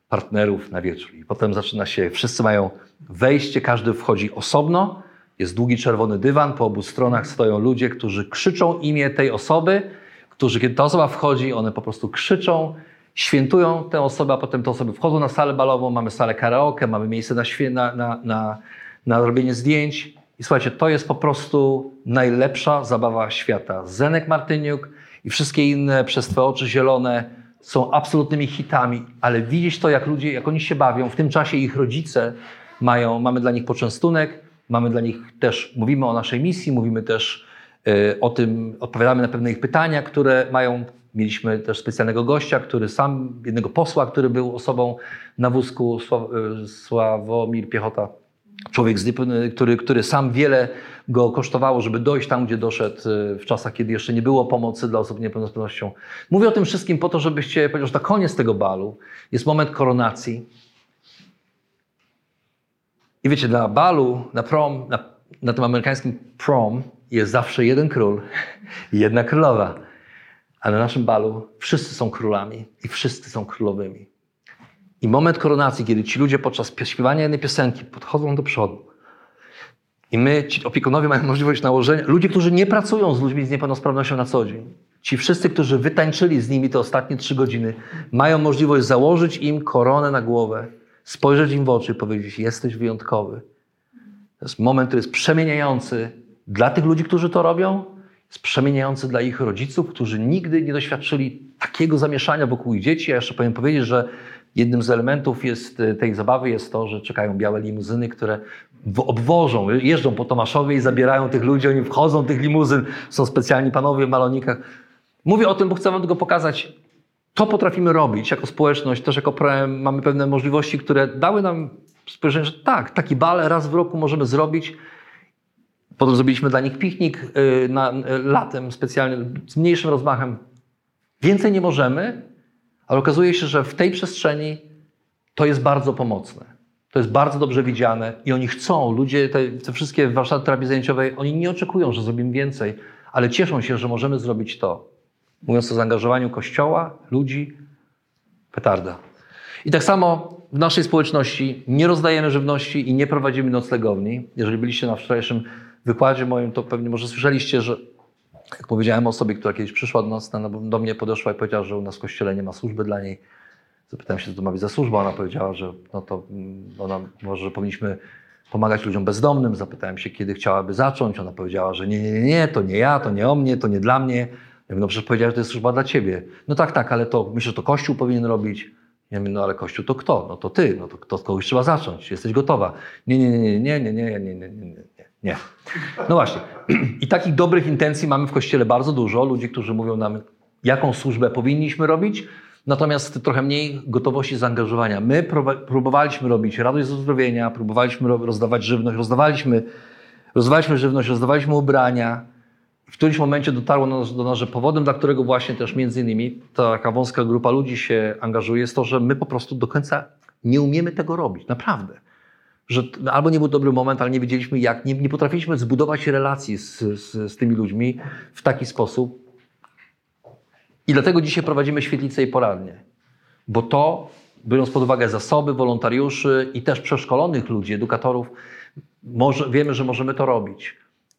partnerów na wieczór. I potem zaczyna się, wszyscy mają wejście, każdy wchodzi osobno, jest długi czerwony dywan, po obu stronach stoją ludzie, którzy krzyczą imię tej osoby, którzy, kiedy ta osoba wchodzi, one po prostu krzyczą, świętują tę osobę, a potem te osoby wchodzą na salę balową, mamy salę karaoke, mamy miejsce na, świe- na, na, na, na robienie zdjęć. I słuchajcie, to jest po prostu najlepsza zabawa świata. Zenek Martyniuk i wszystkie inne Przez Twe oczy zielone są absolutnymi hitami, ale widzieć to, jak ludzie, jak oni się bawią, w tym czasie ich rodzice mają, mamy dla nich poczęstunek, mamy dla nich też, mówimy o naszej misji, mówimy też y, o tym, odpowiadamy na pewne ich pytania, które mają. Mieliśmy też specjalnego gościa, który sam, jednego posła, który był osobą na wózku, Sławomir Piechota. Człowiek, który, który sam wiele go kosztowało, żeby dojść tam, gdzie doszedł w czasach, kiedy jeszcze nie było pomocy dla osób z niepełnosprawnością. Mówię o tym wszystkim po to, żebyście powiedzieli, że na koniec tego balu jest moment koronacji. I wiecie, na balu, na prom, na, na tym amerykańskim prom jest zawsze jeden król i jedna królowa. A na naszym balu wszyscy są królami i wszyscy są królowymi. I moment koronacji, kiedy ci ludzie podczas śpiewania jednej piosenki podchodzą do przodu i my, ci opiekunowie, mają możliwość nałożenia, ludzie, którzy nie pracują z ludźmi z niepełnosprawnością na co dzień, ci wszyscy, którzy wytańczyli z nimi te ostatnie trzy godziny, mają możliwość założyć im koronę na głowę, spojrzeć im w oczy i powiedzieć: jesteś wyjątkowy. To jest moment, który jest przemieniający dla tych ludzi, którzy to robią, jest przemieniający dla ich rodziców, którzy nigdy nie doświadczyli takiego zamieszania wokół ich dzieci. Ja jeszcze powinien powiedzieć, że jednym z elementów jest, tej zabawy jest to, że czekają białe limuzyny, które obwożą, jeżdżą po Tomaszowie i zabierają tych ludzi, oni wchodzą do tych limuzyn, są specjalni panowie w balonikach. Mówię o tym, bo chcę wam tylko pokazać, to potrafimy robić jako społeczność, też jako P R O M. Mamy pewne możliwości, które dały nam spojrzenie, że tak, taki bal raz w roku możemy zrobić. Potem zrobiliśmy dla nich piknik yy, na, yy, latem specjalnie, z mniejszym rozmachem. Więcej nie możemy, ale okazuje się, że w tej przestrzeni to jest bardzo pomocne. To jest bardzo dobrze widziane i oni chcą, ludzie, te, te wszystkie warsztaty terapii zajęciowej, oni nie oczekują, że zrobimy więcej, ale cieszą się, że możemy zrobić to. Mówiąc o zaangażowaniu Kościoła, ludzi, petarda. I tak samo w naszej społeczności nie rozdajemy żywności i nie prowadzimy noclegowni. Jeżeli byliście na wczorajszym wykładzie moim, to pewnie może słyszeliście, że jak powiedziałem osobie, która kiedyś przyszła do nas, do mnie podeszła i powiedziała, że u nas w kościele nie ma służby dla niej. Zapytałem się, co to ma być za służba. Ona powiedziała, że no to ona może że powinniśmy pomagać ludziom bezdomnym. Zapytałem się, kiedy chciałaby zacząć. Ona powiedziała, że nie, nie, nie, nie, to nie ja, to nie o mnie, to nie dla mnie. Ja mówię, no przecież powiedziała, że to jest służba dla ciebie. No tak, tak, ale to myślę, że to Kościół powinien robić. Ja mówię, no ale Kościół to kto? No to ty, no to kto, kogoś trzeba zacząć. Jesteś gotowa. Nie, nie, nie, nie, nie, nie, nie, nie, nie, nie, nie. Nie. No właśnie. I takich dobrych intencji mamy w Kościele bardzo dużo. Ludzi, którzy mówią nam, jaką służbę powinniśmy robić, natomiast trochę mniej gotowości zaangażowania. My próbowaliśmy robić radość z uzdrowienia, próbowaliśmy rozdawać żywność, rozdawaliśmy, rozdawaliśmy żywność, rozdawaliśmy ubrania. W którymś momencie dotarło do nas, do nas, że powodem, dla którego właśnie też między innymi taka wąska grupa ludzi się angażuje, jest to, że my po prostu do końca nie umiemy tego robić. Naprawdę. Że albo nie był dobry moment, ale nie wiedzieliśmy jak, nie, nie potrafiliśmy zbudować relacji z, z, z tymi ludźmi w taki sposób. I dlatego dzisiaj prowadzimy świetlice i poradnie. Bo to, biorąc pod uwagę zasoby wolontariuszy i też przeszkolonych ludzi, edukatorów, może, wiemy, że możemy to robić.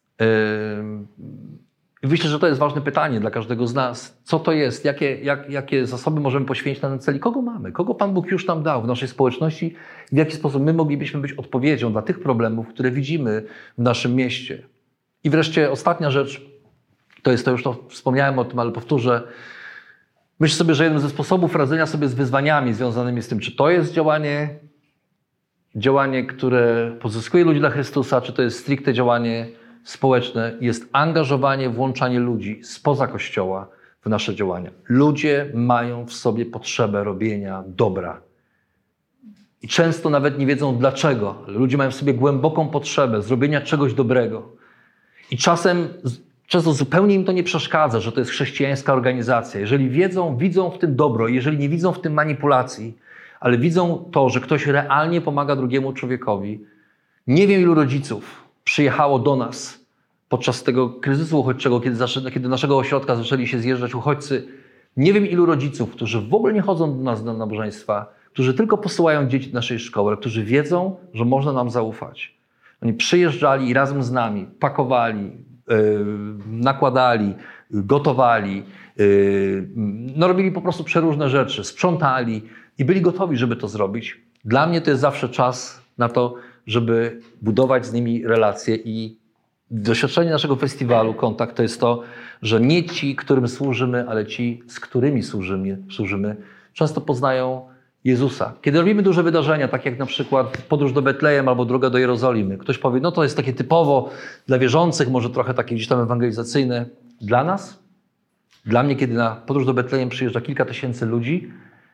Yy, myślę, że to jest ważne pytanie dla każdego z nas. Co to jest? Jakie, jak, jakie zasoby możemy poświęcić na ten cel? I kogo mamy? Kogo Pan Bóg już nam dał w naszej społeczności? W jaki sposób my moglibyśmy być odpowiedzią dla tych problemów, które widzimy w naszym mieście? I wreszcie ostatnia rzecz, to jest to, już to wspomniałem o tym, ale powtórzę. Myślę sobie, że jednym ze sposobów radzenia sobie z wyzwaniami związanymi z tym, czy to jest działanie, działanie, które pozyskuje ludzi dla Chrystusa, czy to jest stricte działanie społeczne, jest angażowanie, włączanie ludzi spoza Kościoła w nasze działania. Ludzie mają w sobie potrzebę robienia dobra. I często nawet nie wiedzą dlaczego, ale ludzie mają w sobie głęboką potrzebę zrobienia czegoś dobrego. I czasem, często zupełnie im to nie przeszkadza, że to jest chrześcijańska organizacja. Jeżeli wiedzą, widzą w tym dobro, jeżeli nie widzą w tym manipulacji, ale widzą to, że ktoś realnie pomaga drugiemu człowiekowi. Nie wiem, ilu rodziców przyjechało do nas podczas tego kryzysu uchodźczego, kiedy, zaczę, kiedy do naszego ośrodka zaczęli się zjeżdżać uchodźcy. Nie wiem, ilu rodziców, którzy w ogóle nie chodzą do nas do nabożeństwa, którzy którzy tylko posyłają dzieci do naszej szkoły, ale którzy wiedzą, że można nam zaufać. Oni przyjeżdżali i razem z nami pakowali, yy, nakładali, gotowali, yy, no robili po prostu przeróżne rzeczy, sprzątali i byli gotowi, żeby to zrobić. Dla mnie to jest zawsze czas na to, żeby budować z nimi relacje i doświadczenie naszego festiwalu Kontakt to jest to, że nie ci, którym służymy, ale ci, z którymi służymy, służymy często poznają Jezusa. Kiedy robimy duże wydarzenia, tak jak na przykład podróż do Betlejem albo droga do Jerozolimy, ktoś powie, no to jest takie typowo dla wierzących, może trochę takie gdzieś tam ewangelizacyjne. Dla nas, dla mnie, kiedy na podróż do Betlejem przyjeżdża kilka tysięcy ludzi,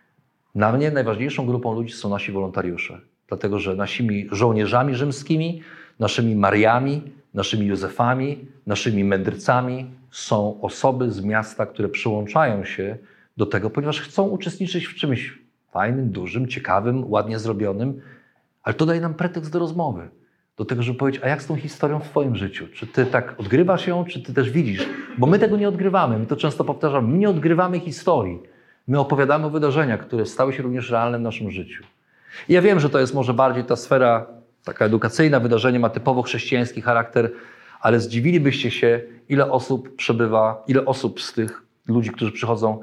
dla mnie najważniejszą grupą ludzi są nasi wolontariusze. Dlatego, że naszymi żołnierzami rzymskimi, naszymi Mariami, naszymi Józefami, naszymi mędrcami są osoby z miasta, które przyłączają się do tego, ponieważ chcą uczestniczyć w czymś fajnym, dużym, ciekawym, ładnie zrobionym, ale to daje nam pretekst do rozmowy. Do tego, żeby powiedzieć, a jak z tą historią w twoim życiu? Czy ty tak odgrywasz ją, czy ty też widzisz? Bo my tego nie odgrywamy, my to często powtarzamy, my nie odgrywamy historii. My opowiadamy o wydarzeniach, które stały się również realne w naszym życiu. I ja wiem, że to jest może bardziej ta sfera taka edukacyjna, wydarzenie ma typowo chrześcijański charakter, ale zdziwilibyście się, ile osób przebywa, ile osób z tych ludzi, którzy przychodzą,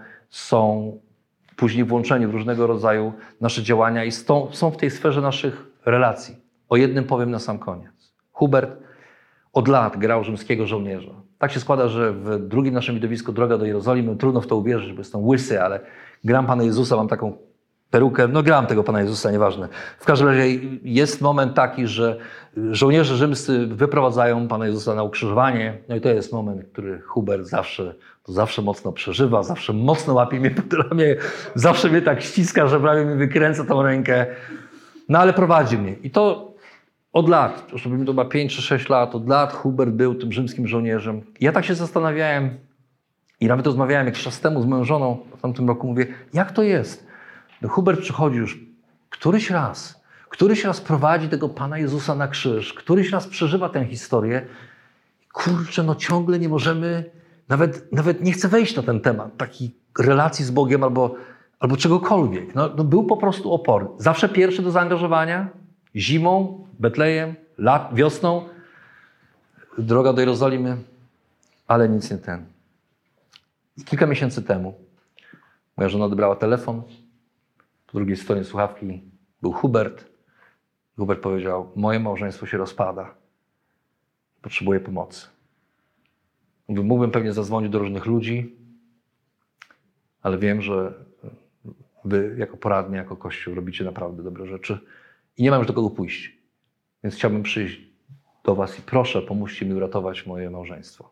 są później włączeni w różnego rodzaju nasze działania i są, są w tej sferze naszych relacji. O jednym powiem na sam koniec. Hubert od lat grał rzymskiego żołnierza. Tak się składa, że w drugim naszym widowisku Droga do Jerozolimy, trudno w to uwierzyć, bo jestem łysy, ale gram Pana Jezusa, mam taką perukę, no gram tego Pana Jezusa, nieważne. W każdym razie jest moment taki, że żołnierze rzymscy wyprowadzają Pana Jezusa na ukrzyżowanie, no i to jest moment, który Hubert zawsze, to zawsze mocno przeżywa, zawsze mocno łapie mnie po ramię, zawsze mnie tak ściska, że prawie mi wykręca tą rękę, no ale prowadzi mnie. I to od lat, żeby mi to chyba pięć czy sześć lat, od lat Hubert był tym rzymskim żołnierzem. I ja tak się zastanawiałem i nawet rozmawiałem jakiś czas temu z moją żoną w tamtym roku, mówię, jak to jest? No Hubert przychodzi już któryś raz, któryś raz prowadzi tego Pana Jezusa na krzyż, któryś raz przeżywa tę historię. Kurczę, no ciągle nie możemy, nawet, nawet nie chcę wejść na ten temat, takiej relacji z Bogiem albo, albo czegokolwiek. No, no był po prostu oporny. Zawsze pierwszy do zaangażowania, zimą, Betlejem, lat, wiosną, droga do Jerozolimy, ale nic nie ten. I kilka miesięcy temu moja żona odebrała telefon, po drugiej stronie słuchawki był Hubert. Hubert powiedział, moje małżeństwo się rozpada, potrzebuję pomocy. Mógłbym pewnie zadzwonić do różnych ludzi, ale wiem, że wy jako poradnie, jako Kościół robicie naprawdę dobre rzeczy i nie mam już do kogo pójść. Więc chciałbym przyjść do was i proszę, pomóżcie mi uratować moje małżeństwo.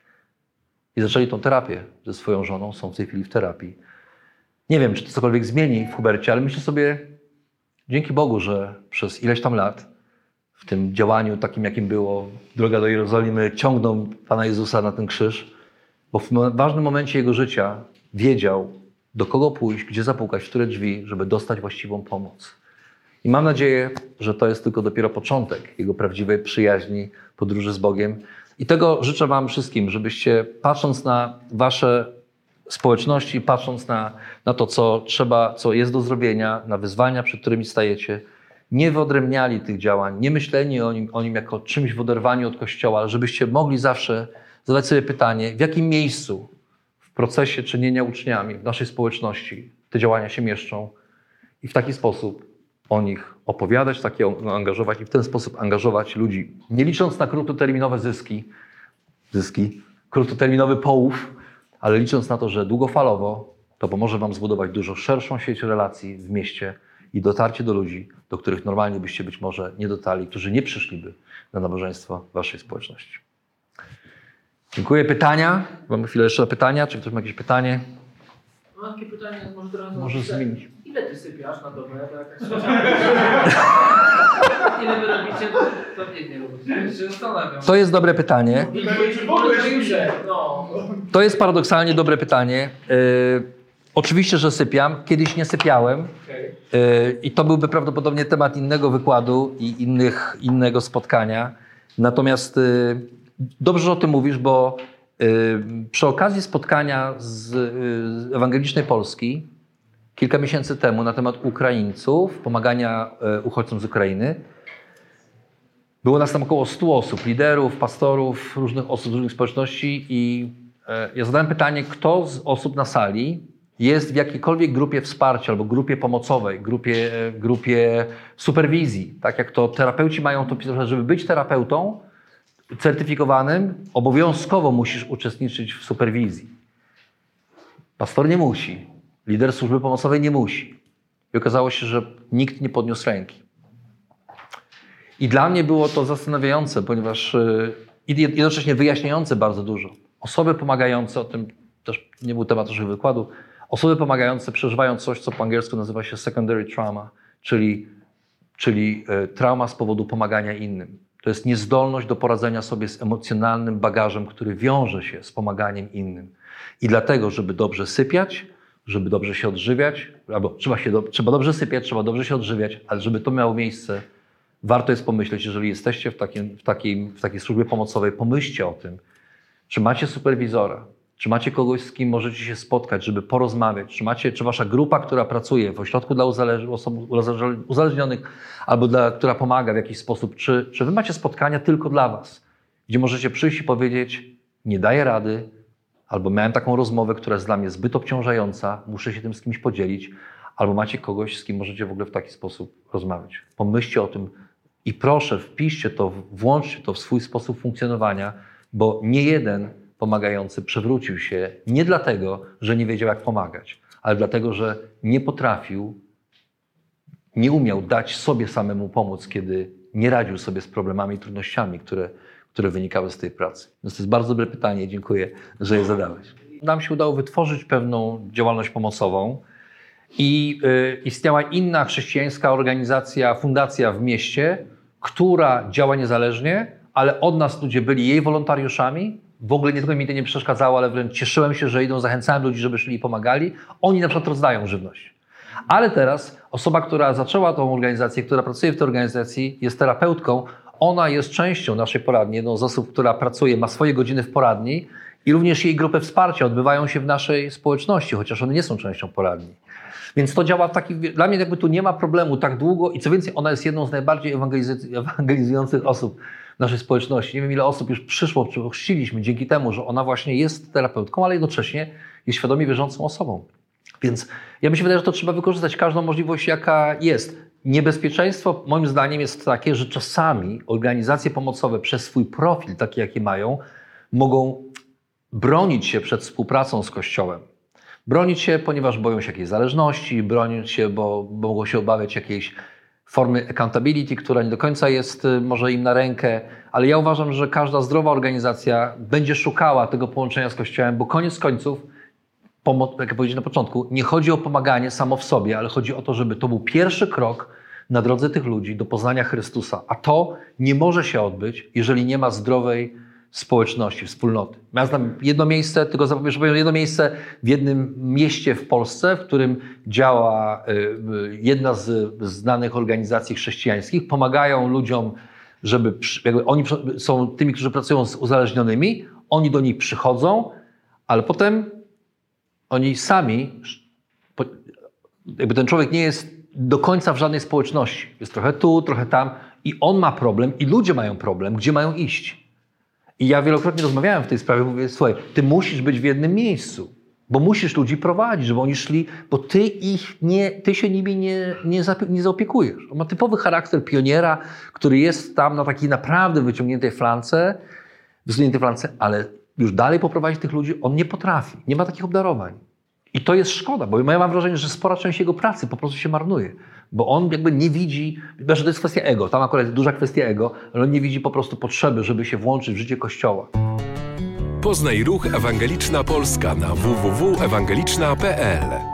I zaczęli tą terapię ze swoją żoną, są w tej chwili w terapii. Nie wiem, czy to cokolwiek zmieni w Hubercie, ale myślę sobie, dzięki Bogu, że przez ileś tam lat w tym działaniu takim, jakim było Droga do Jerozolimy, ciągnął Pana Jezusa na ten krzyż, bo w ważnym momencie jego życia wiedział, do kogo pójść, gdzie zapukać, w które drzwi, żeby dostać właściwą pomoc. I mam nadzieję, że to jest tylko dopiero początek jego prawdziwej przyjaźni, podróży z Bogiem. I tego życzę wam wszystkim, żebyście patrząc na wasze społeczności, patrząc na, na to, co trzeba, co jest do zrobienia, na wyzwania, przed którymi stajecie, nie wyodrębniali tych działań, nie myśleli o nim, o nim jako czymś w oderwaniu od Kościoła, ale żebyście mogli zawsze zadać sobie pytanie, w jakim miejscu w procesie czynienia uczniami w naszej społeczności te działania się mieszczą i w taki sposób o nich opowiadać, takie angażować i w ten sposób angażować ludzi, nie licząc na krótkoterminowe zyski, zyski, krótkoterminowy połów, ale licząc na to, że długofalowo to pomoże wam zbudować dużo szerszą sieć relacji w mieście i dotarcie do ludzi, do których normalnie byście być może nie dotarli, którzy nie przyszliby na nabożeństwo waszej społeczności. Dziękuję. Pytania? Mamy chwilę jeszcze na pytania. Czy ktoś ma jakieś pytanie? Mam takie pytanie, może teraz... Może zmienić. Ile ty sypiasz na dobę? Tak, ile wy robicie, to, to nie wiem. Się zastanawiam. To jest dobre pytanie. No. To jest paradoksalnie dobre pytanie. Yy, oczywiście, że sypiam. Kiedyś nie sypiałem. Okay. Yy, I to byłby prawdopodobnie temat innego wykładu i innych, innego spotkania. Natomiast yy, dobrze, że o tym mówisz, bo yy, przy okazji spotkania z yy, Ewangelicznej Polski kilka miesięcy temu na temat Ukraińców, pomagania uchodźcom z Ukrainy. Było nas tam około stu osób, liderów, pastorów, różnych osób z różnych społeczności i ja zadałem pytanie, kto z osób na sali jest w jakiejkolwiek grupie wsparcia albo grupie pomocowej, grupie, grupie superwizji. Tak jak to terapeuci mają to pisać, żeby być terapeutą certyfikowanym, obowiązkowo musisz uczestniczyć w superwizji. Pastor nie musi, lider służby pomocowej nie musi. I okazało się, że nikt nie podniósł ręki. I dla mnie było to zastanawiające, ponieważ i jednocześnie wyjaśniające bardzo dużo. Osoby pomagające, o tym też nie był temat naszego wykładu, osoby pomagające przeżywają coś, co po angielsku nazywa się secondary trauma, czyli, czyli trauma z powodu pomagania innym. To jest niezdolność do poradzenia sobie z emocjonalnym bagażem, który wiąże się z pomaganiem innym. I dlatego, żeby dobrze sypiać, żeby dobrze się odżywiać, albo trzeba, się do, trzeba dobrze sypiać, trzeba dobrze się odżywiać, ale żeby to miało miejsce, warto jest pomyśleć, jeżeli jesteście w, takim, w, takiej, w takiej służbie pomocowej, pomyślcie o tym, czy macie superwizora, czy macie kogoś, z kim możecie się spotkać, żeby porozmawiać, czy macie, czy wasza grupa, która pracuje w ośrodku dla uzależ- osób uzależnionych albo dla, która pomaga w jakiś sposób, czy, czy wy macie spotkania tylko dla was, gdzie możecie przyjść i powiedzieć, nie daję rady, albo miałem taką rozmowę, która jest dla mnie zbyt obciążająca, muszę się tym z kimś podzielić, albo macie kogoś, z kim możecie w ogóle w taki sposób rozmawiać. Pomyślcie o tym i proszę, wpiszcie to, włączcie to w swój sposób funkcjonowania, bo nie jeden pomagający przewrócił się nie dlatego, że nie wiedział, jak pomagać, ale dlatego, że nie potrafił, nie umiał dać sobie samemu pomóc, kiedy nie radził sobie z problemami i trudnościami, które, które wynikały z tej pracy. Więc to jest bardzo dobre pytanie, dziękuję, że je zadałeś. Nam się udało wytworzyć pewną działalność pomocową i y, istniała inna chrześcijańska organizacja, fundacja w mieście, która działa niezależnie, ale od nas ludzie byli jej wolontariuszami. W ogóle nie tylko mi to nie przeszkadzało, ale wręcz cieszyłem się, że idą, zachęcałem ludzi, żeby szli i pomagali. Oni na przykład rozdają żywność. Ale teraz osoba, która zaczęła tą organizację, która pracuje w tej organizacji, jest terapeutką, ona jest częścią naszej poradni, jedną z osób, która pracuje, ma swoje godziny w poradni i również jej grupy wsparcia odbywają się w naszej społeczności, chociaż one nie są częścią poradni. Więc to działa w taki, dla mnie jakby tu nie ma problemu tak długo i co więcej, ona jest jedną z najbardziej ewangeliz- ewangelizujących osób w naszej społeczności. Nie wiem, ile osób już przyszło, czy ochrzciliśmy dzięki temu, że ona właśnie jest terapeutką, ale jednocześnie jest świadomie wierzącą osobą. Więc ja mi się wydaje, że to trzeba wykorzystać każdą możliwość, jaka jest. Niebezpieczeństwo moim zdaniem jest takie, że czasami organizacje pomocowe przez swój profil, taki jaki mają, mogą bronić się przed współpracą z Kościołem. Bronić się, ponieważ boją się jakiejś zależności, bronić się, bo, bo mogą się obawiać jakiejś formy accountability, która nie do końca jest może im na rękę, ale ja uważam, że każda zdrowa organizacja będzie szukała tego połączenia z Kościołem, bo koniec końców, jak ja powiedziałem na początku, nie chodzi o pomaganie samo w sobie, ale chodzi o to, żeby to był pierwszy krok na drodze tych ludzi do poznania Chrystusa, a to nie może się odbyć, jeżeli nie ma zdrowej społeczności, wspólnoty. Ja znam jedno miejsce, tylko zapomnę, że powiem jedno miejsce w jednym mieście w Polsce, w którym działa jedna z znanych organizacji chrześcijańskich. Pomagają ludziom, żeby jakby oni są tymi, którzy pracują z uzależnionymi, oni do nich przychodzą, ale potem oni sami, jakby ten człowiek nie jest do końca w żadnej społeczności. Jest trochę tu, trochę tam i on ma problem i ludzie mają problem, gdzie mają iść. I ja wielokrotnie rozmawiałem w tej sprawie, mówię, słuchaj, ty musisz być w jednym miejscu, bo musisz ludzi prowadzić, żeby oni szli, bo ty ich nie, ty się nimi nie, nie, nie zaopiekujesz. On ma typowy charakter pioniera, który jest tam na takiej naprawdę wyciągniętej flance, wysuniętej flance, ale już dalej poprowadzić tych ludzi on nie potrafi, nie ma takich obdarowań. I to jest szkoda, bo ja mam wrażenie, że spora część jego pracy po prostu się marnuje. Bo on jakby nie widzi, że to jest kwestia ego, tam akurat jest duża kwestia ego, ale on nie widzi po prostu potrzeby, żeby się włączyć w życie Kościoła. Poznaj Ruch Ewangeliczna Polska na w w w kropka ewangeliczna kropka p l.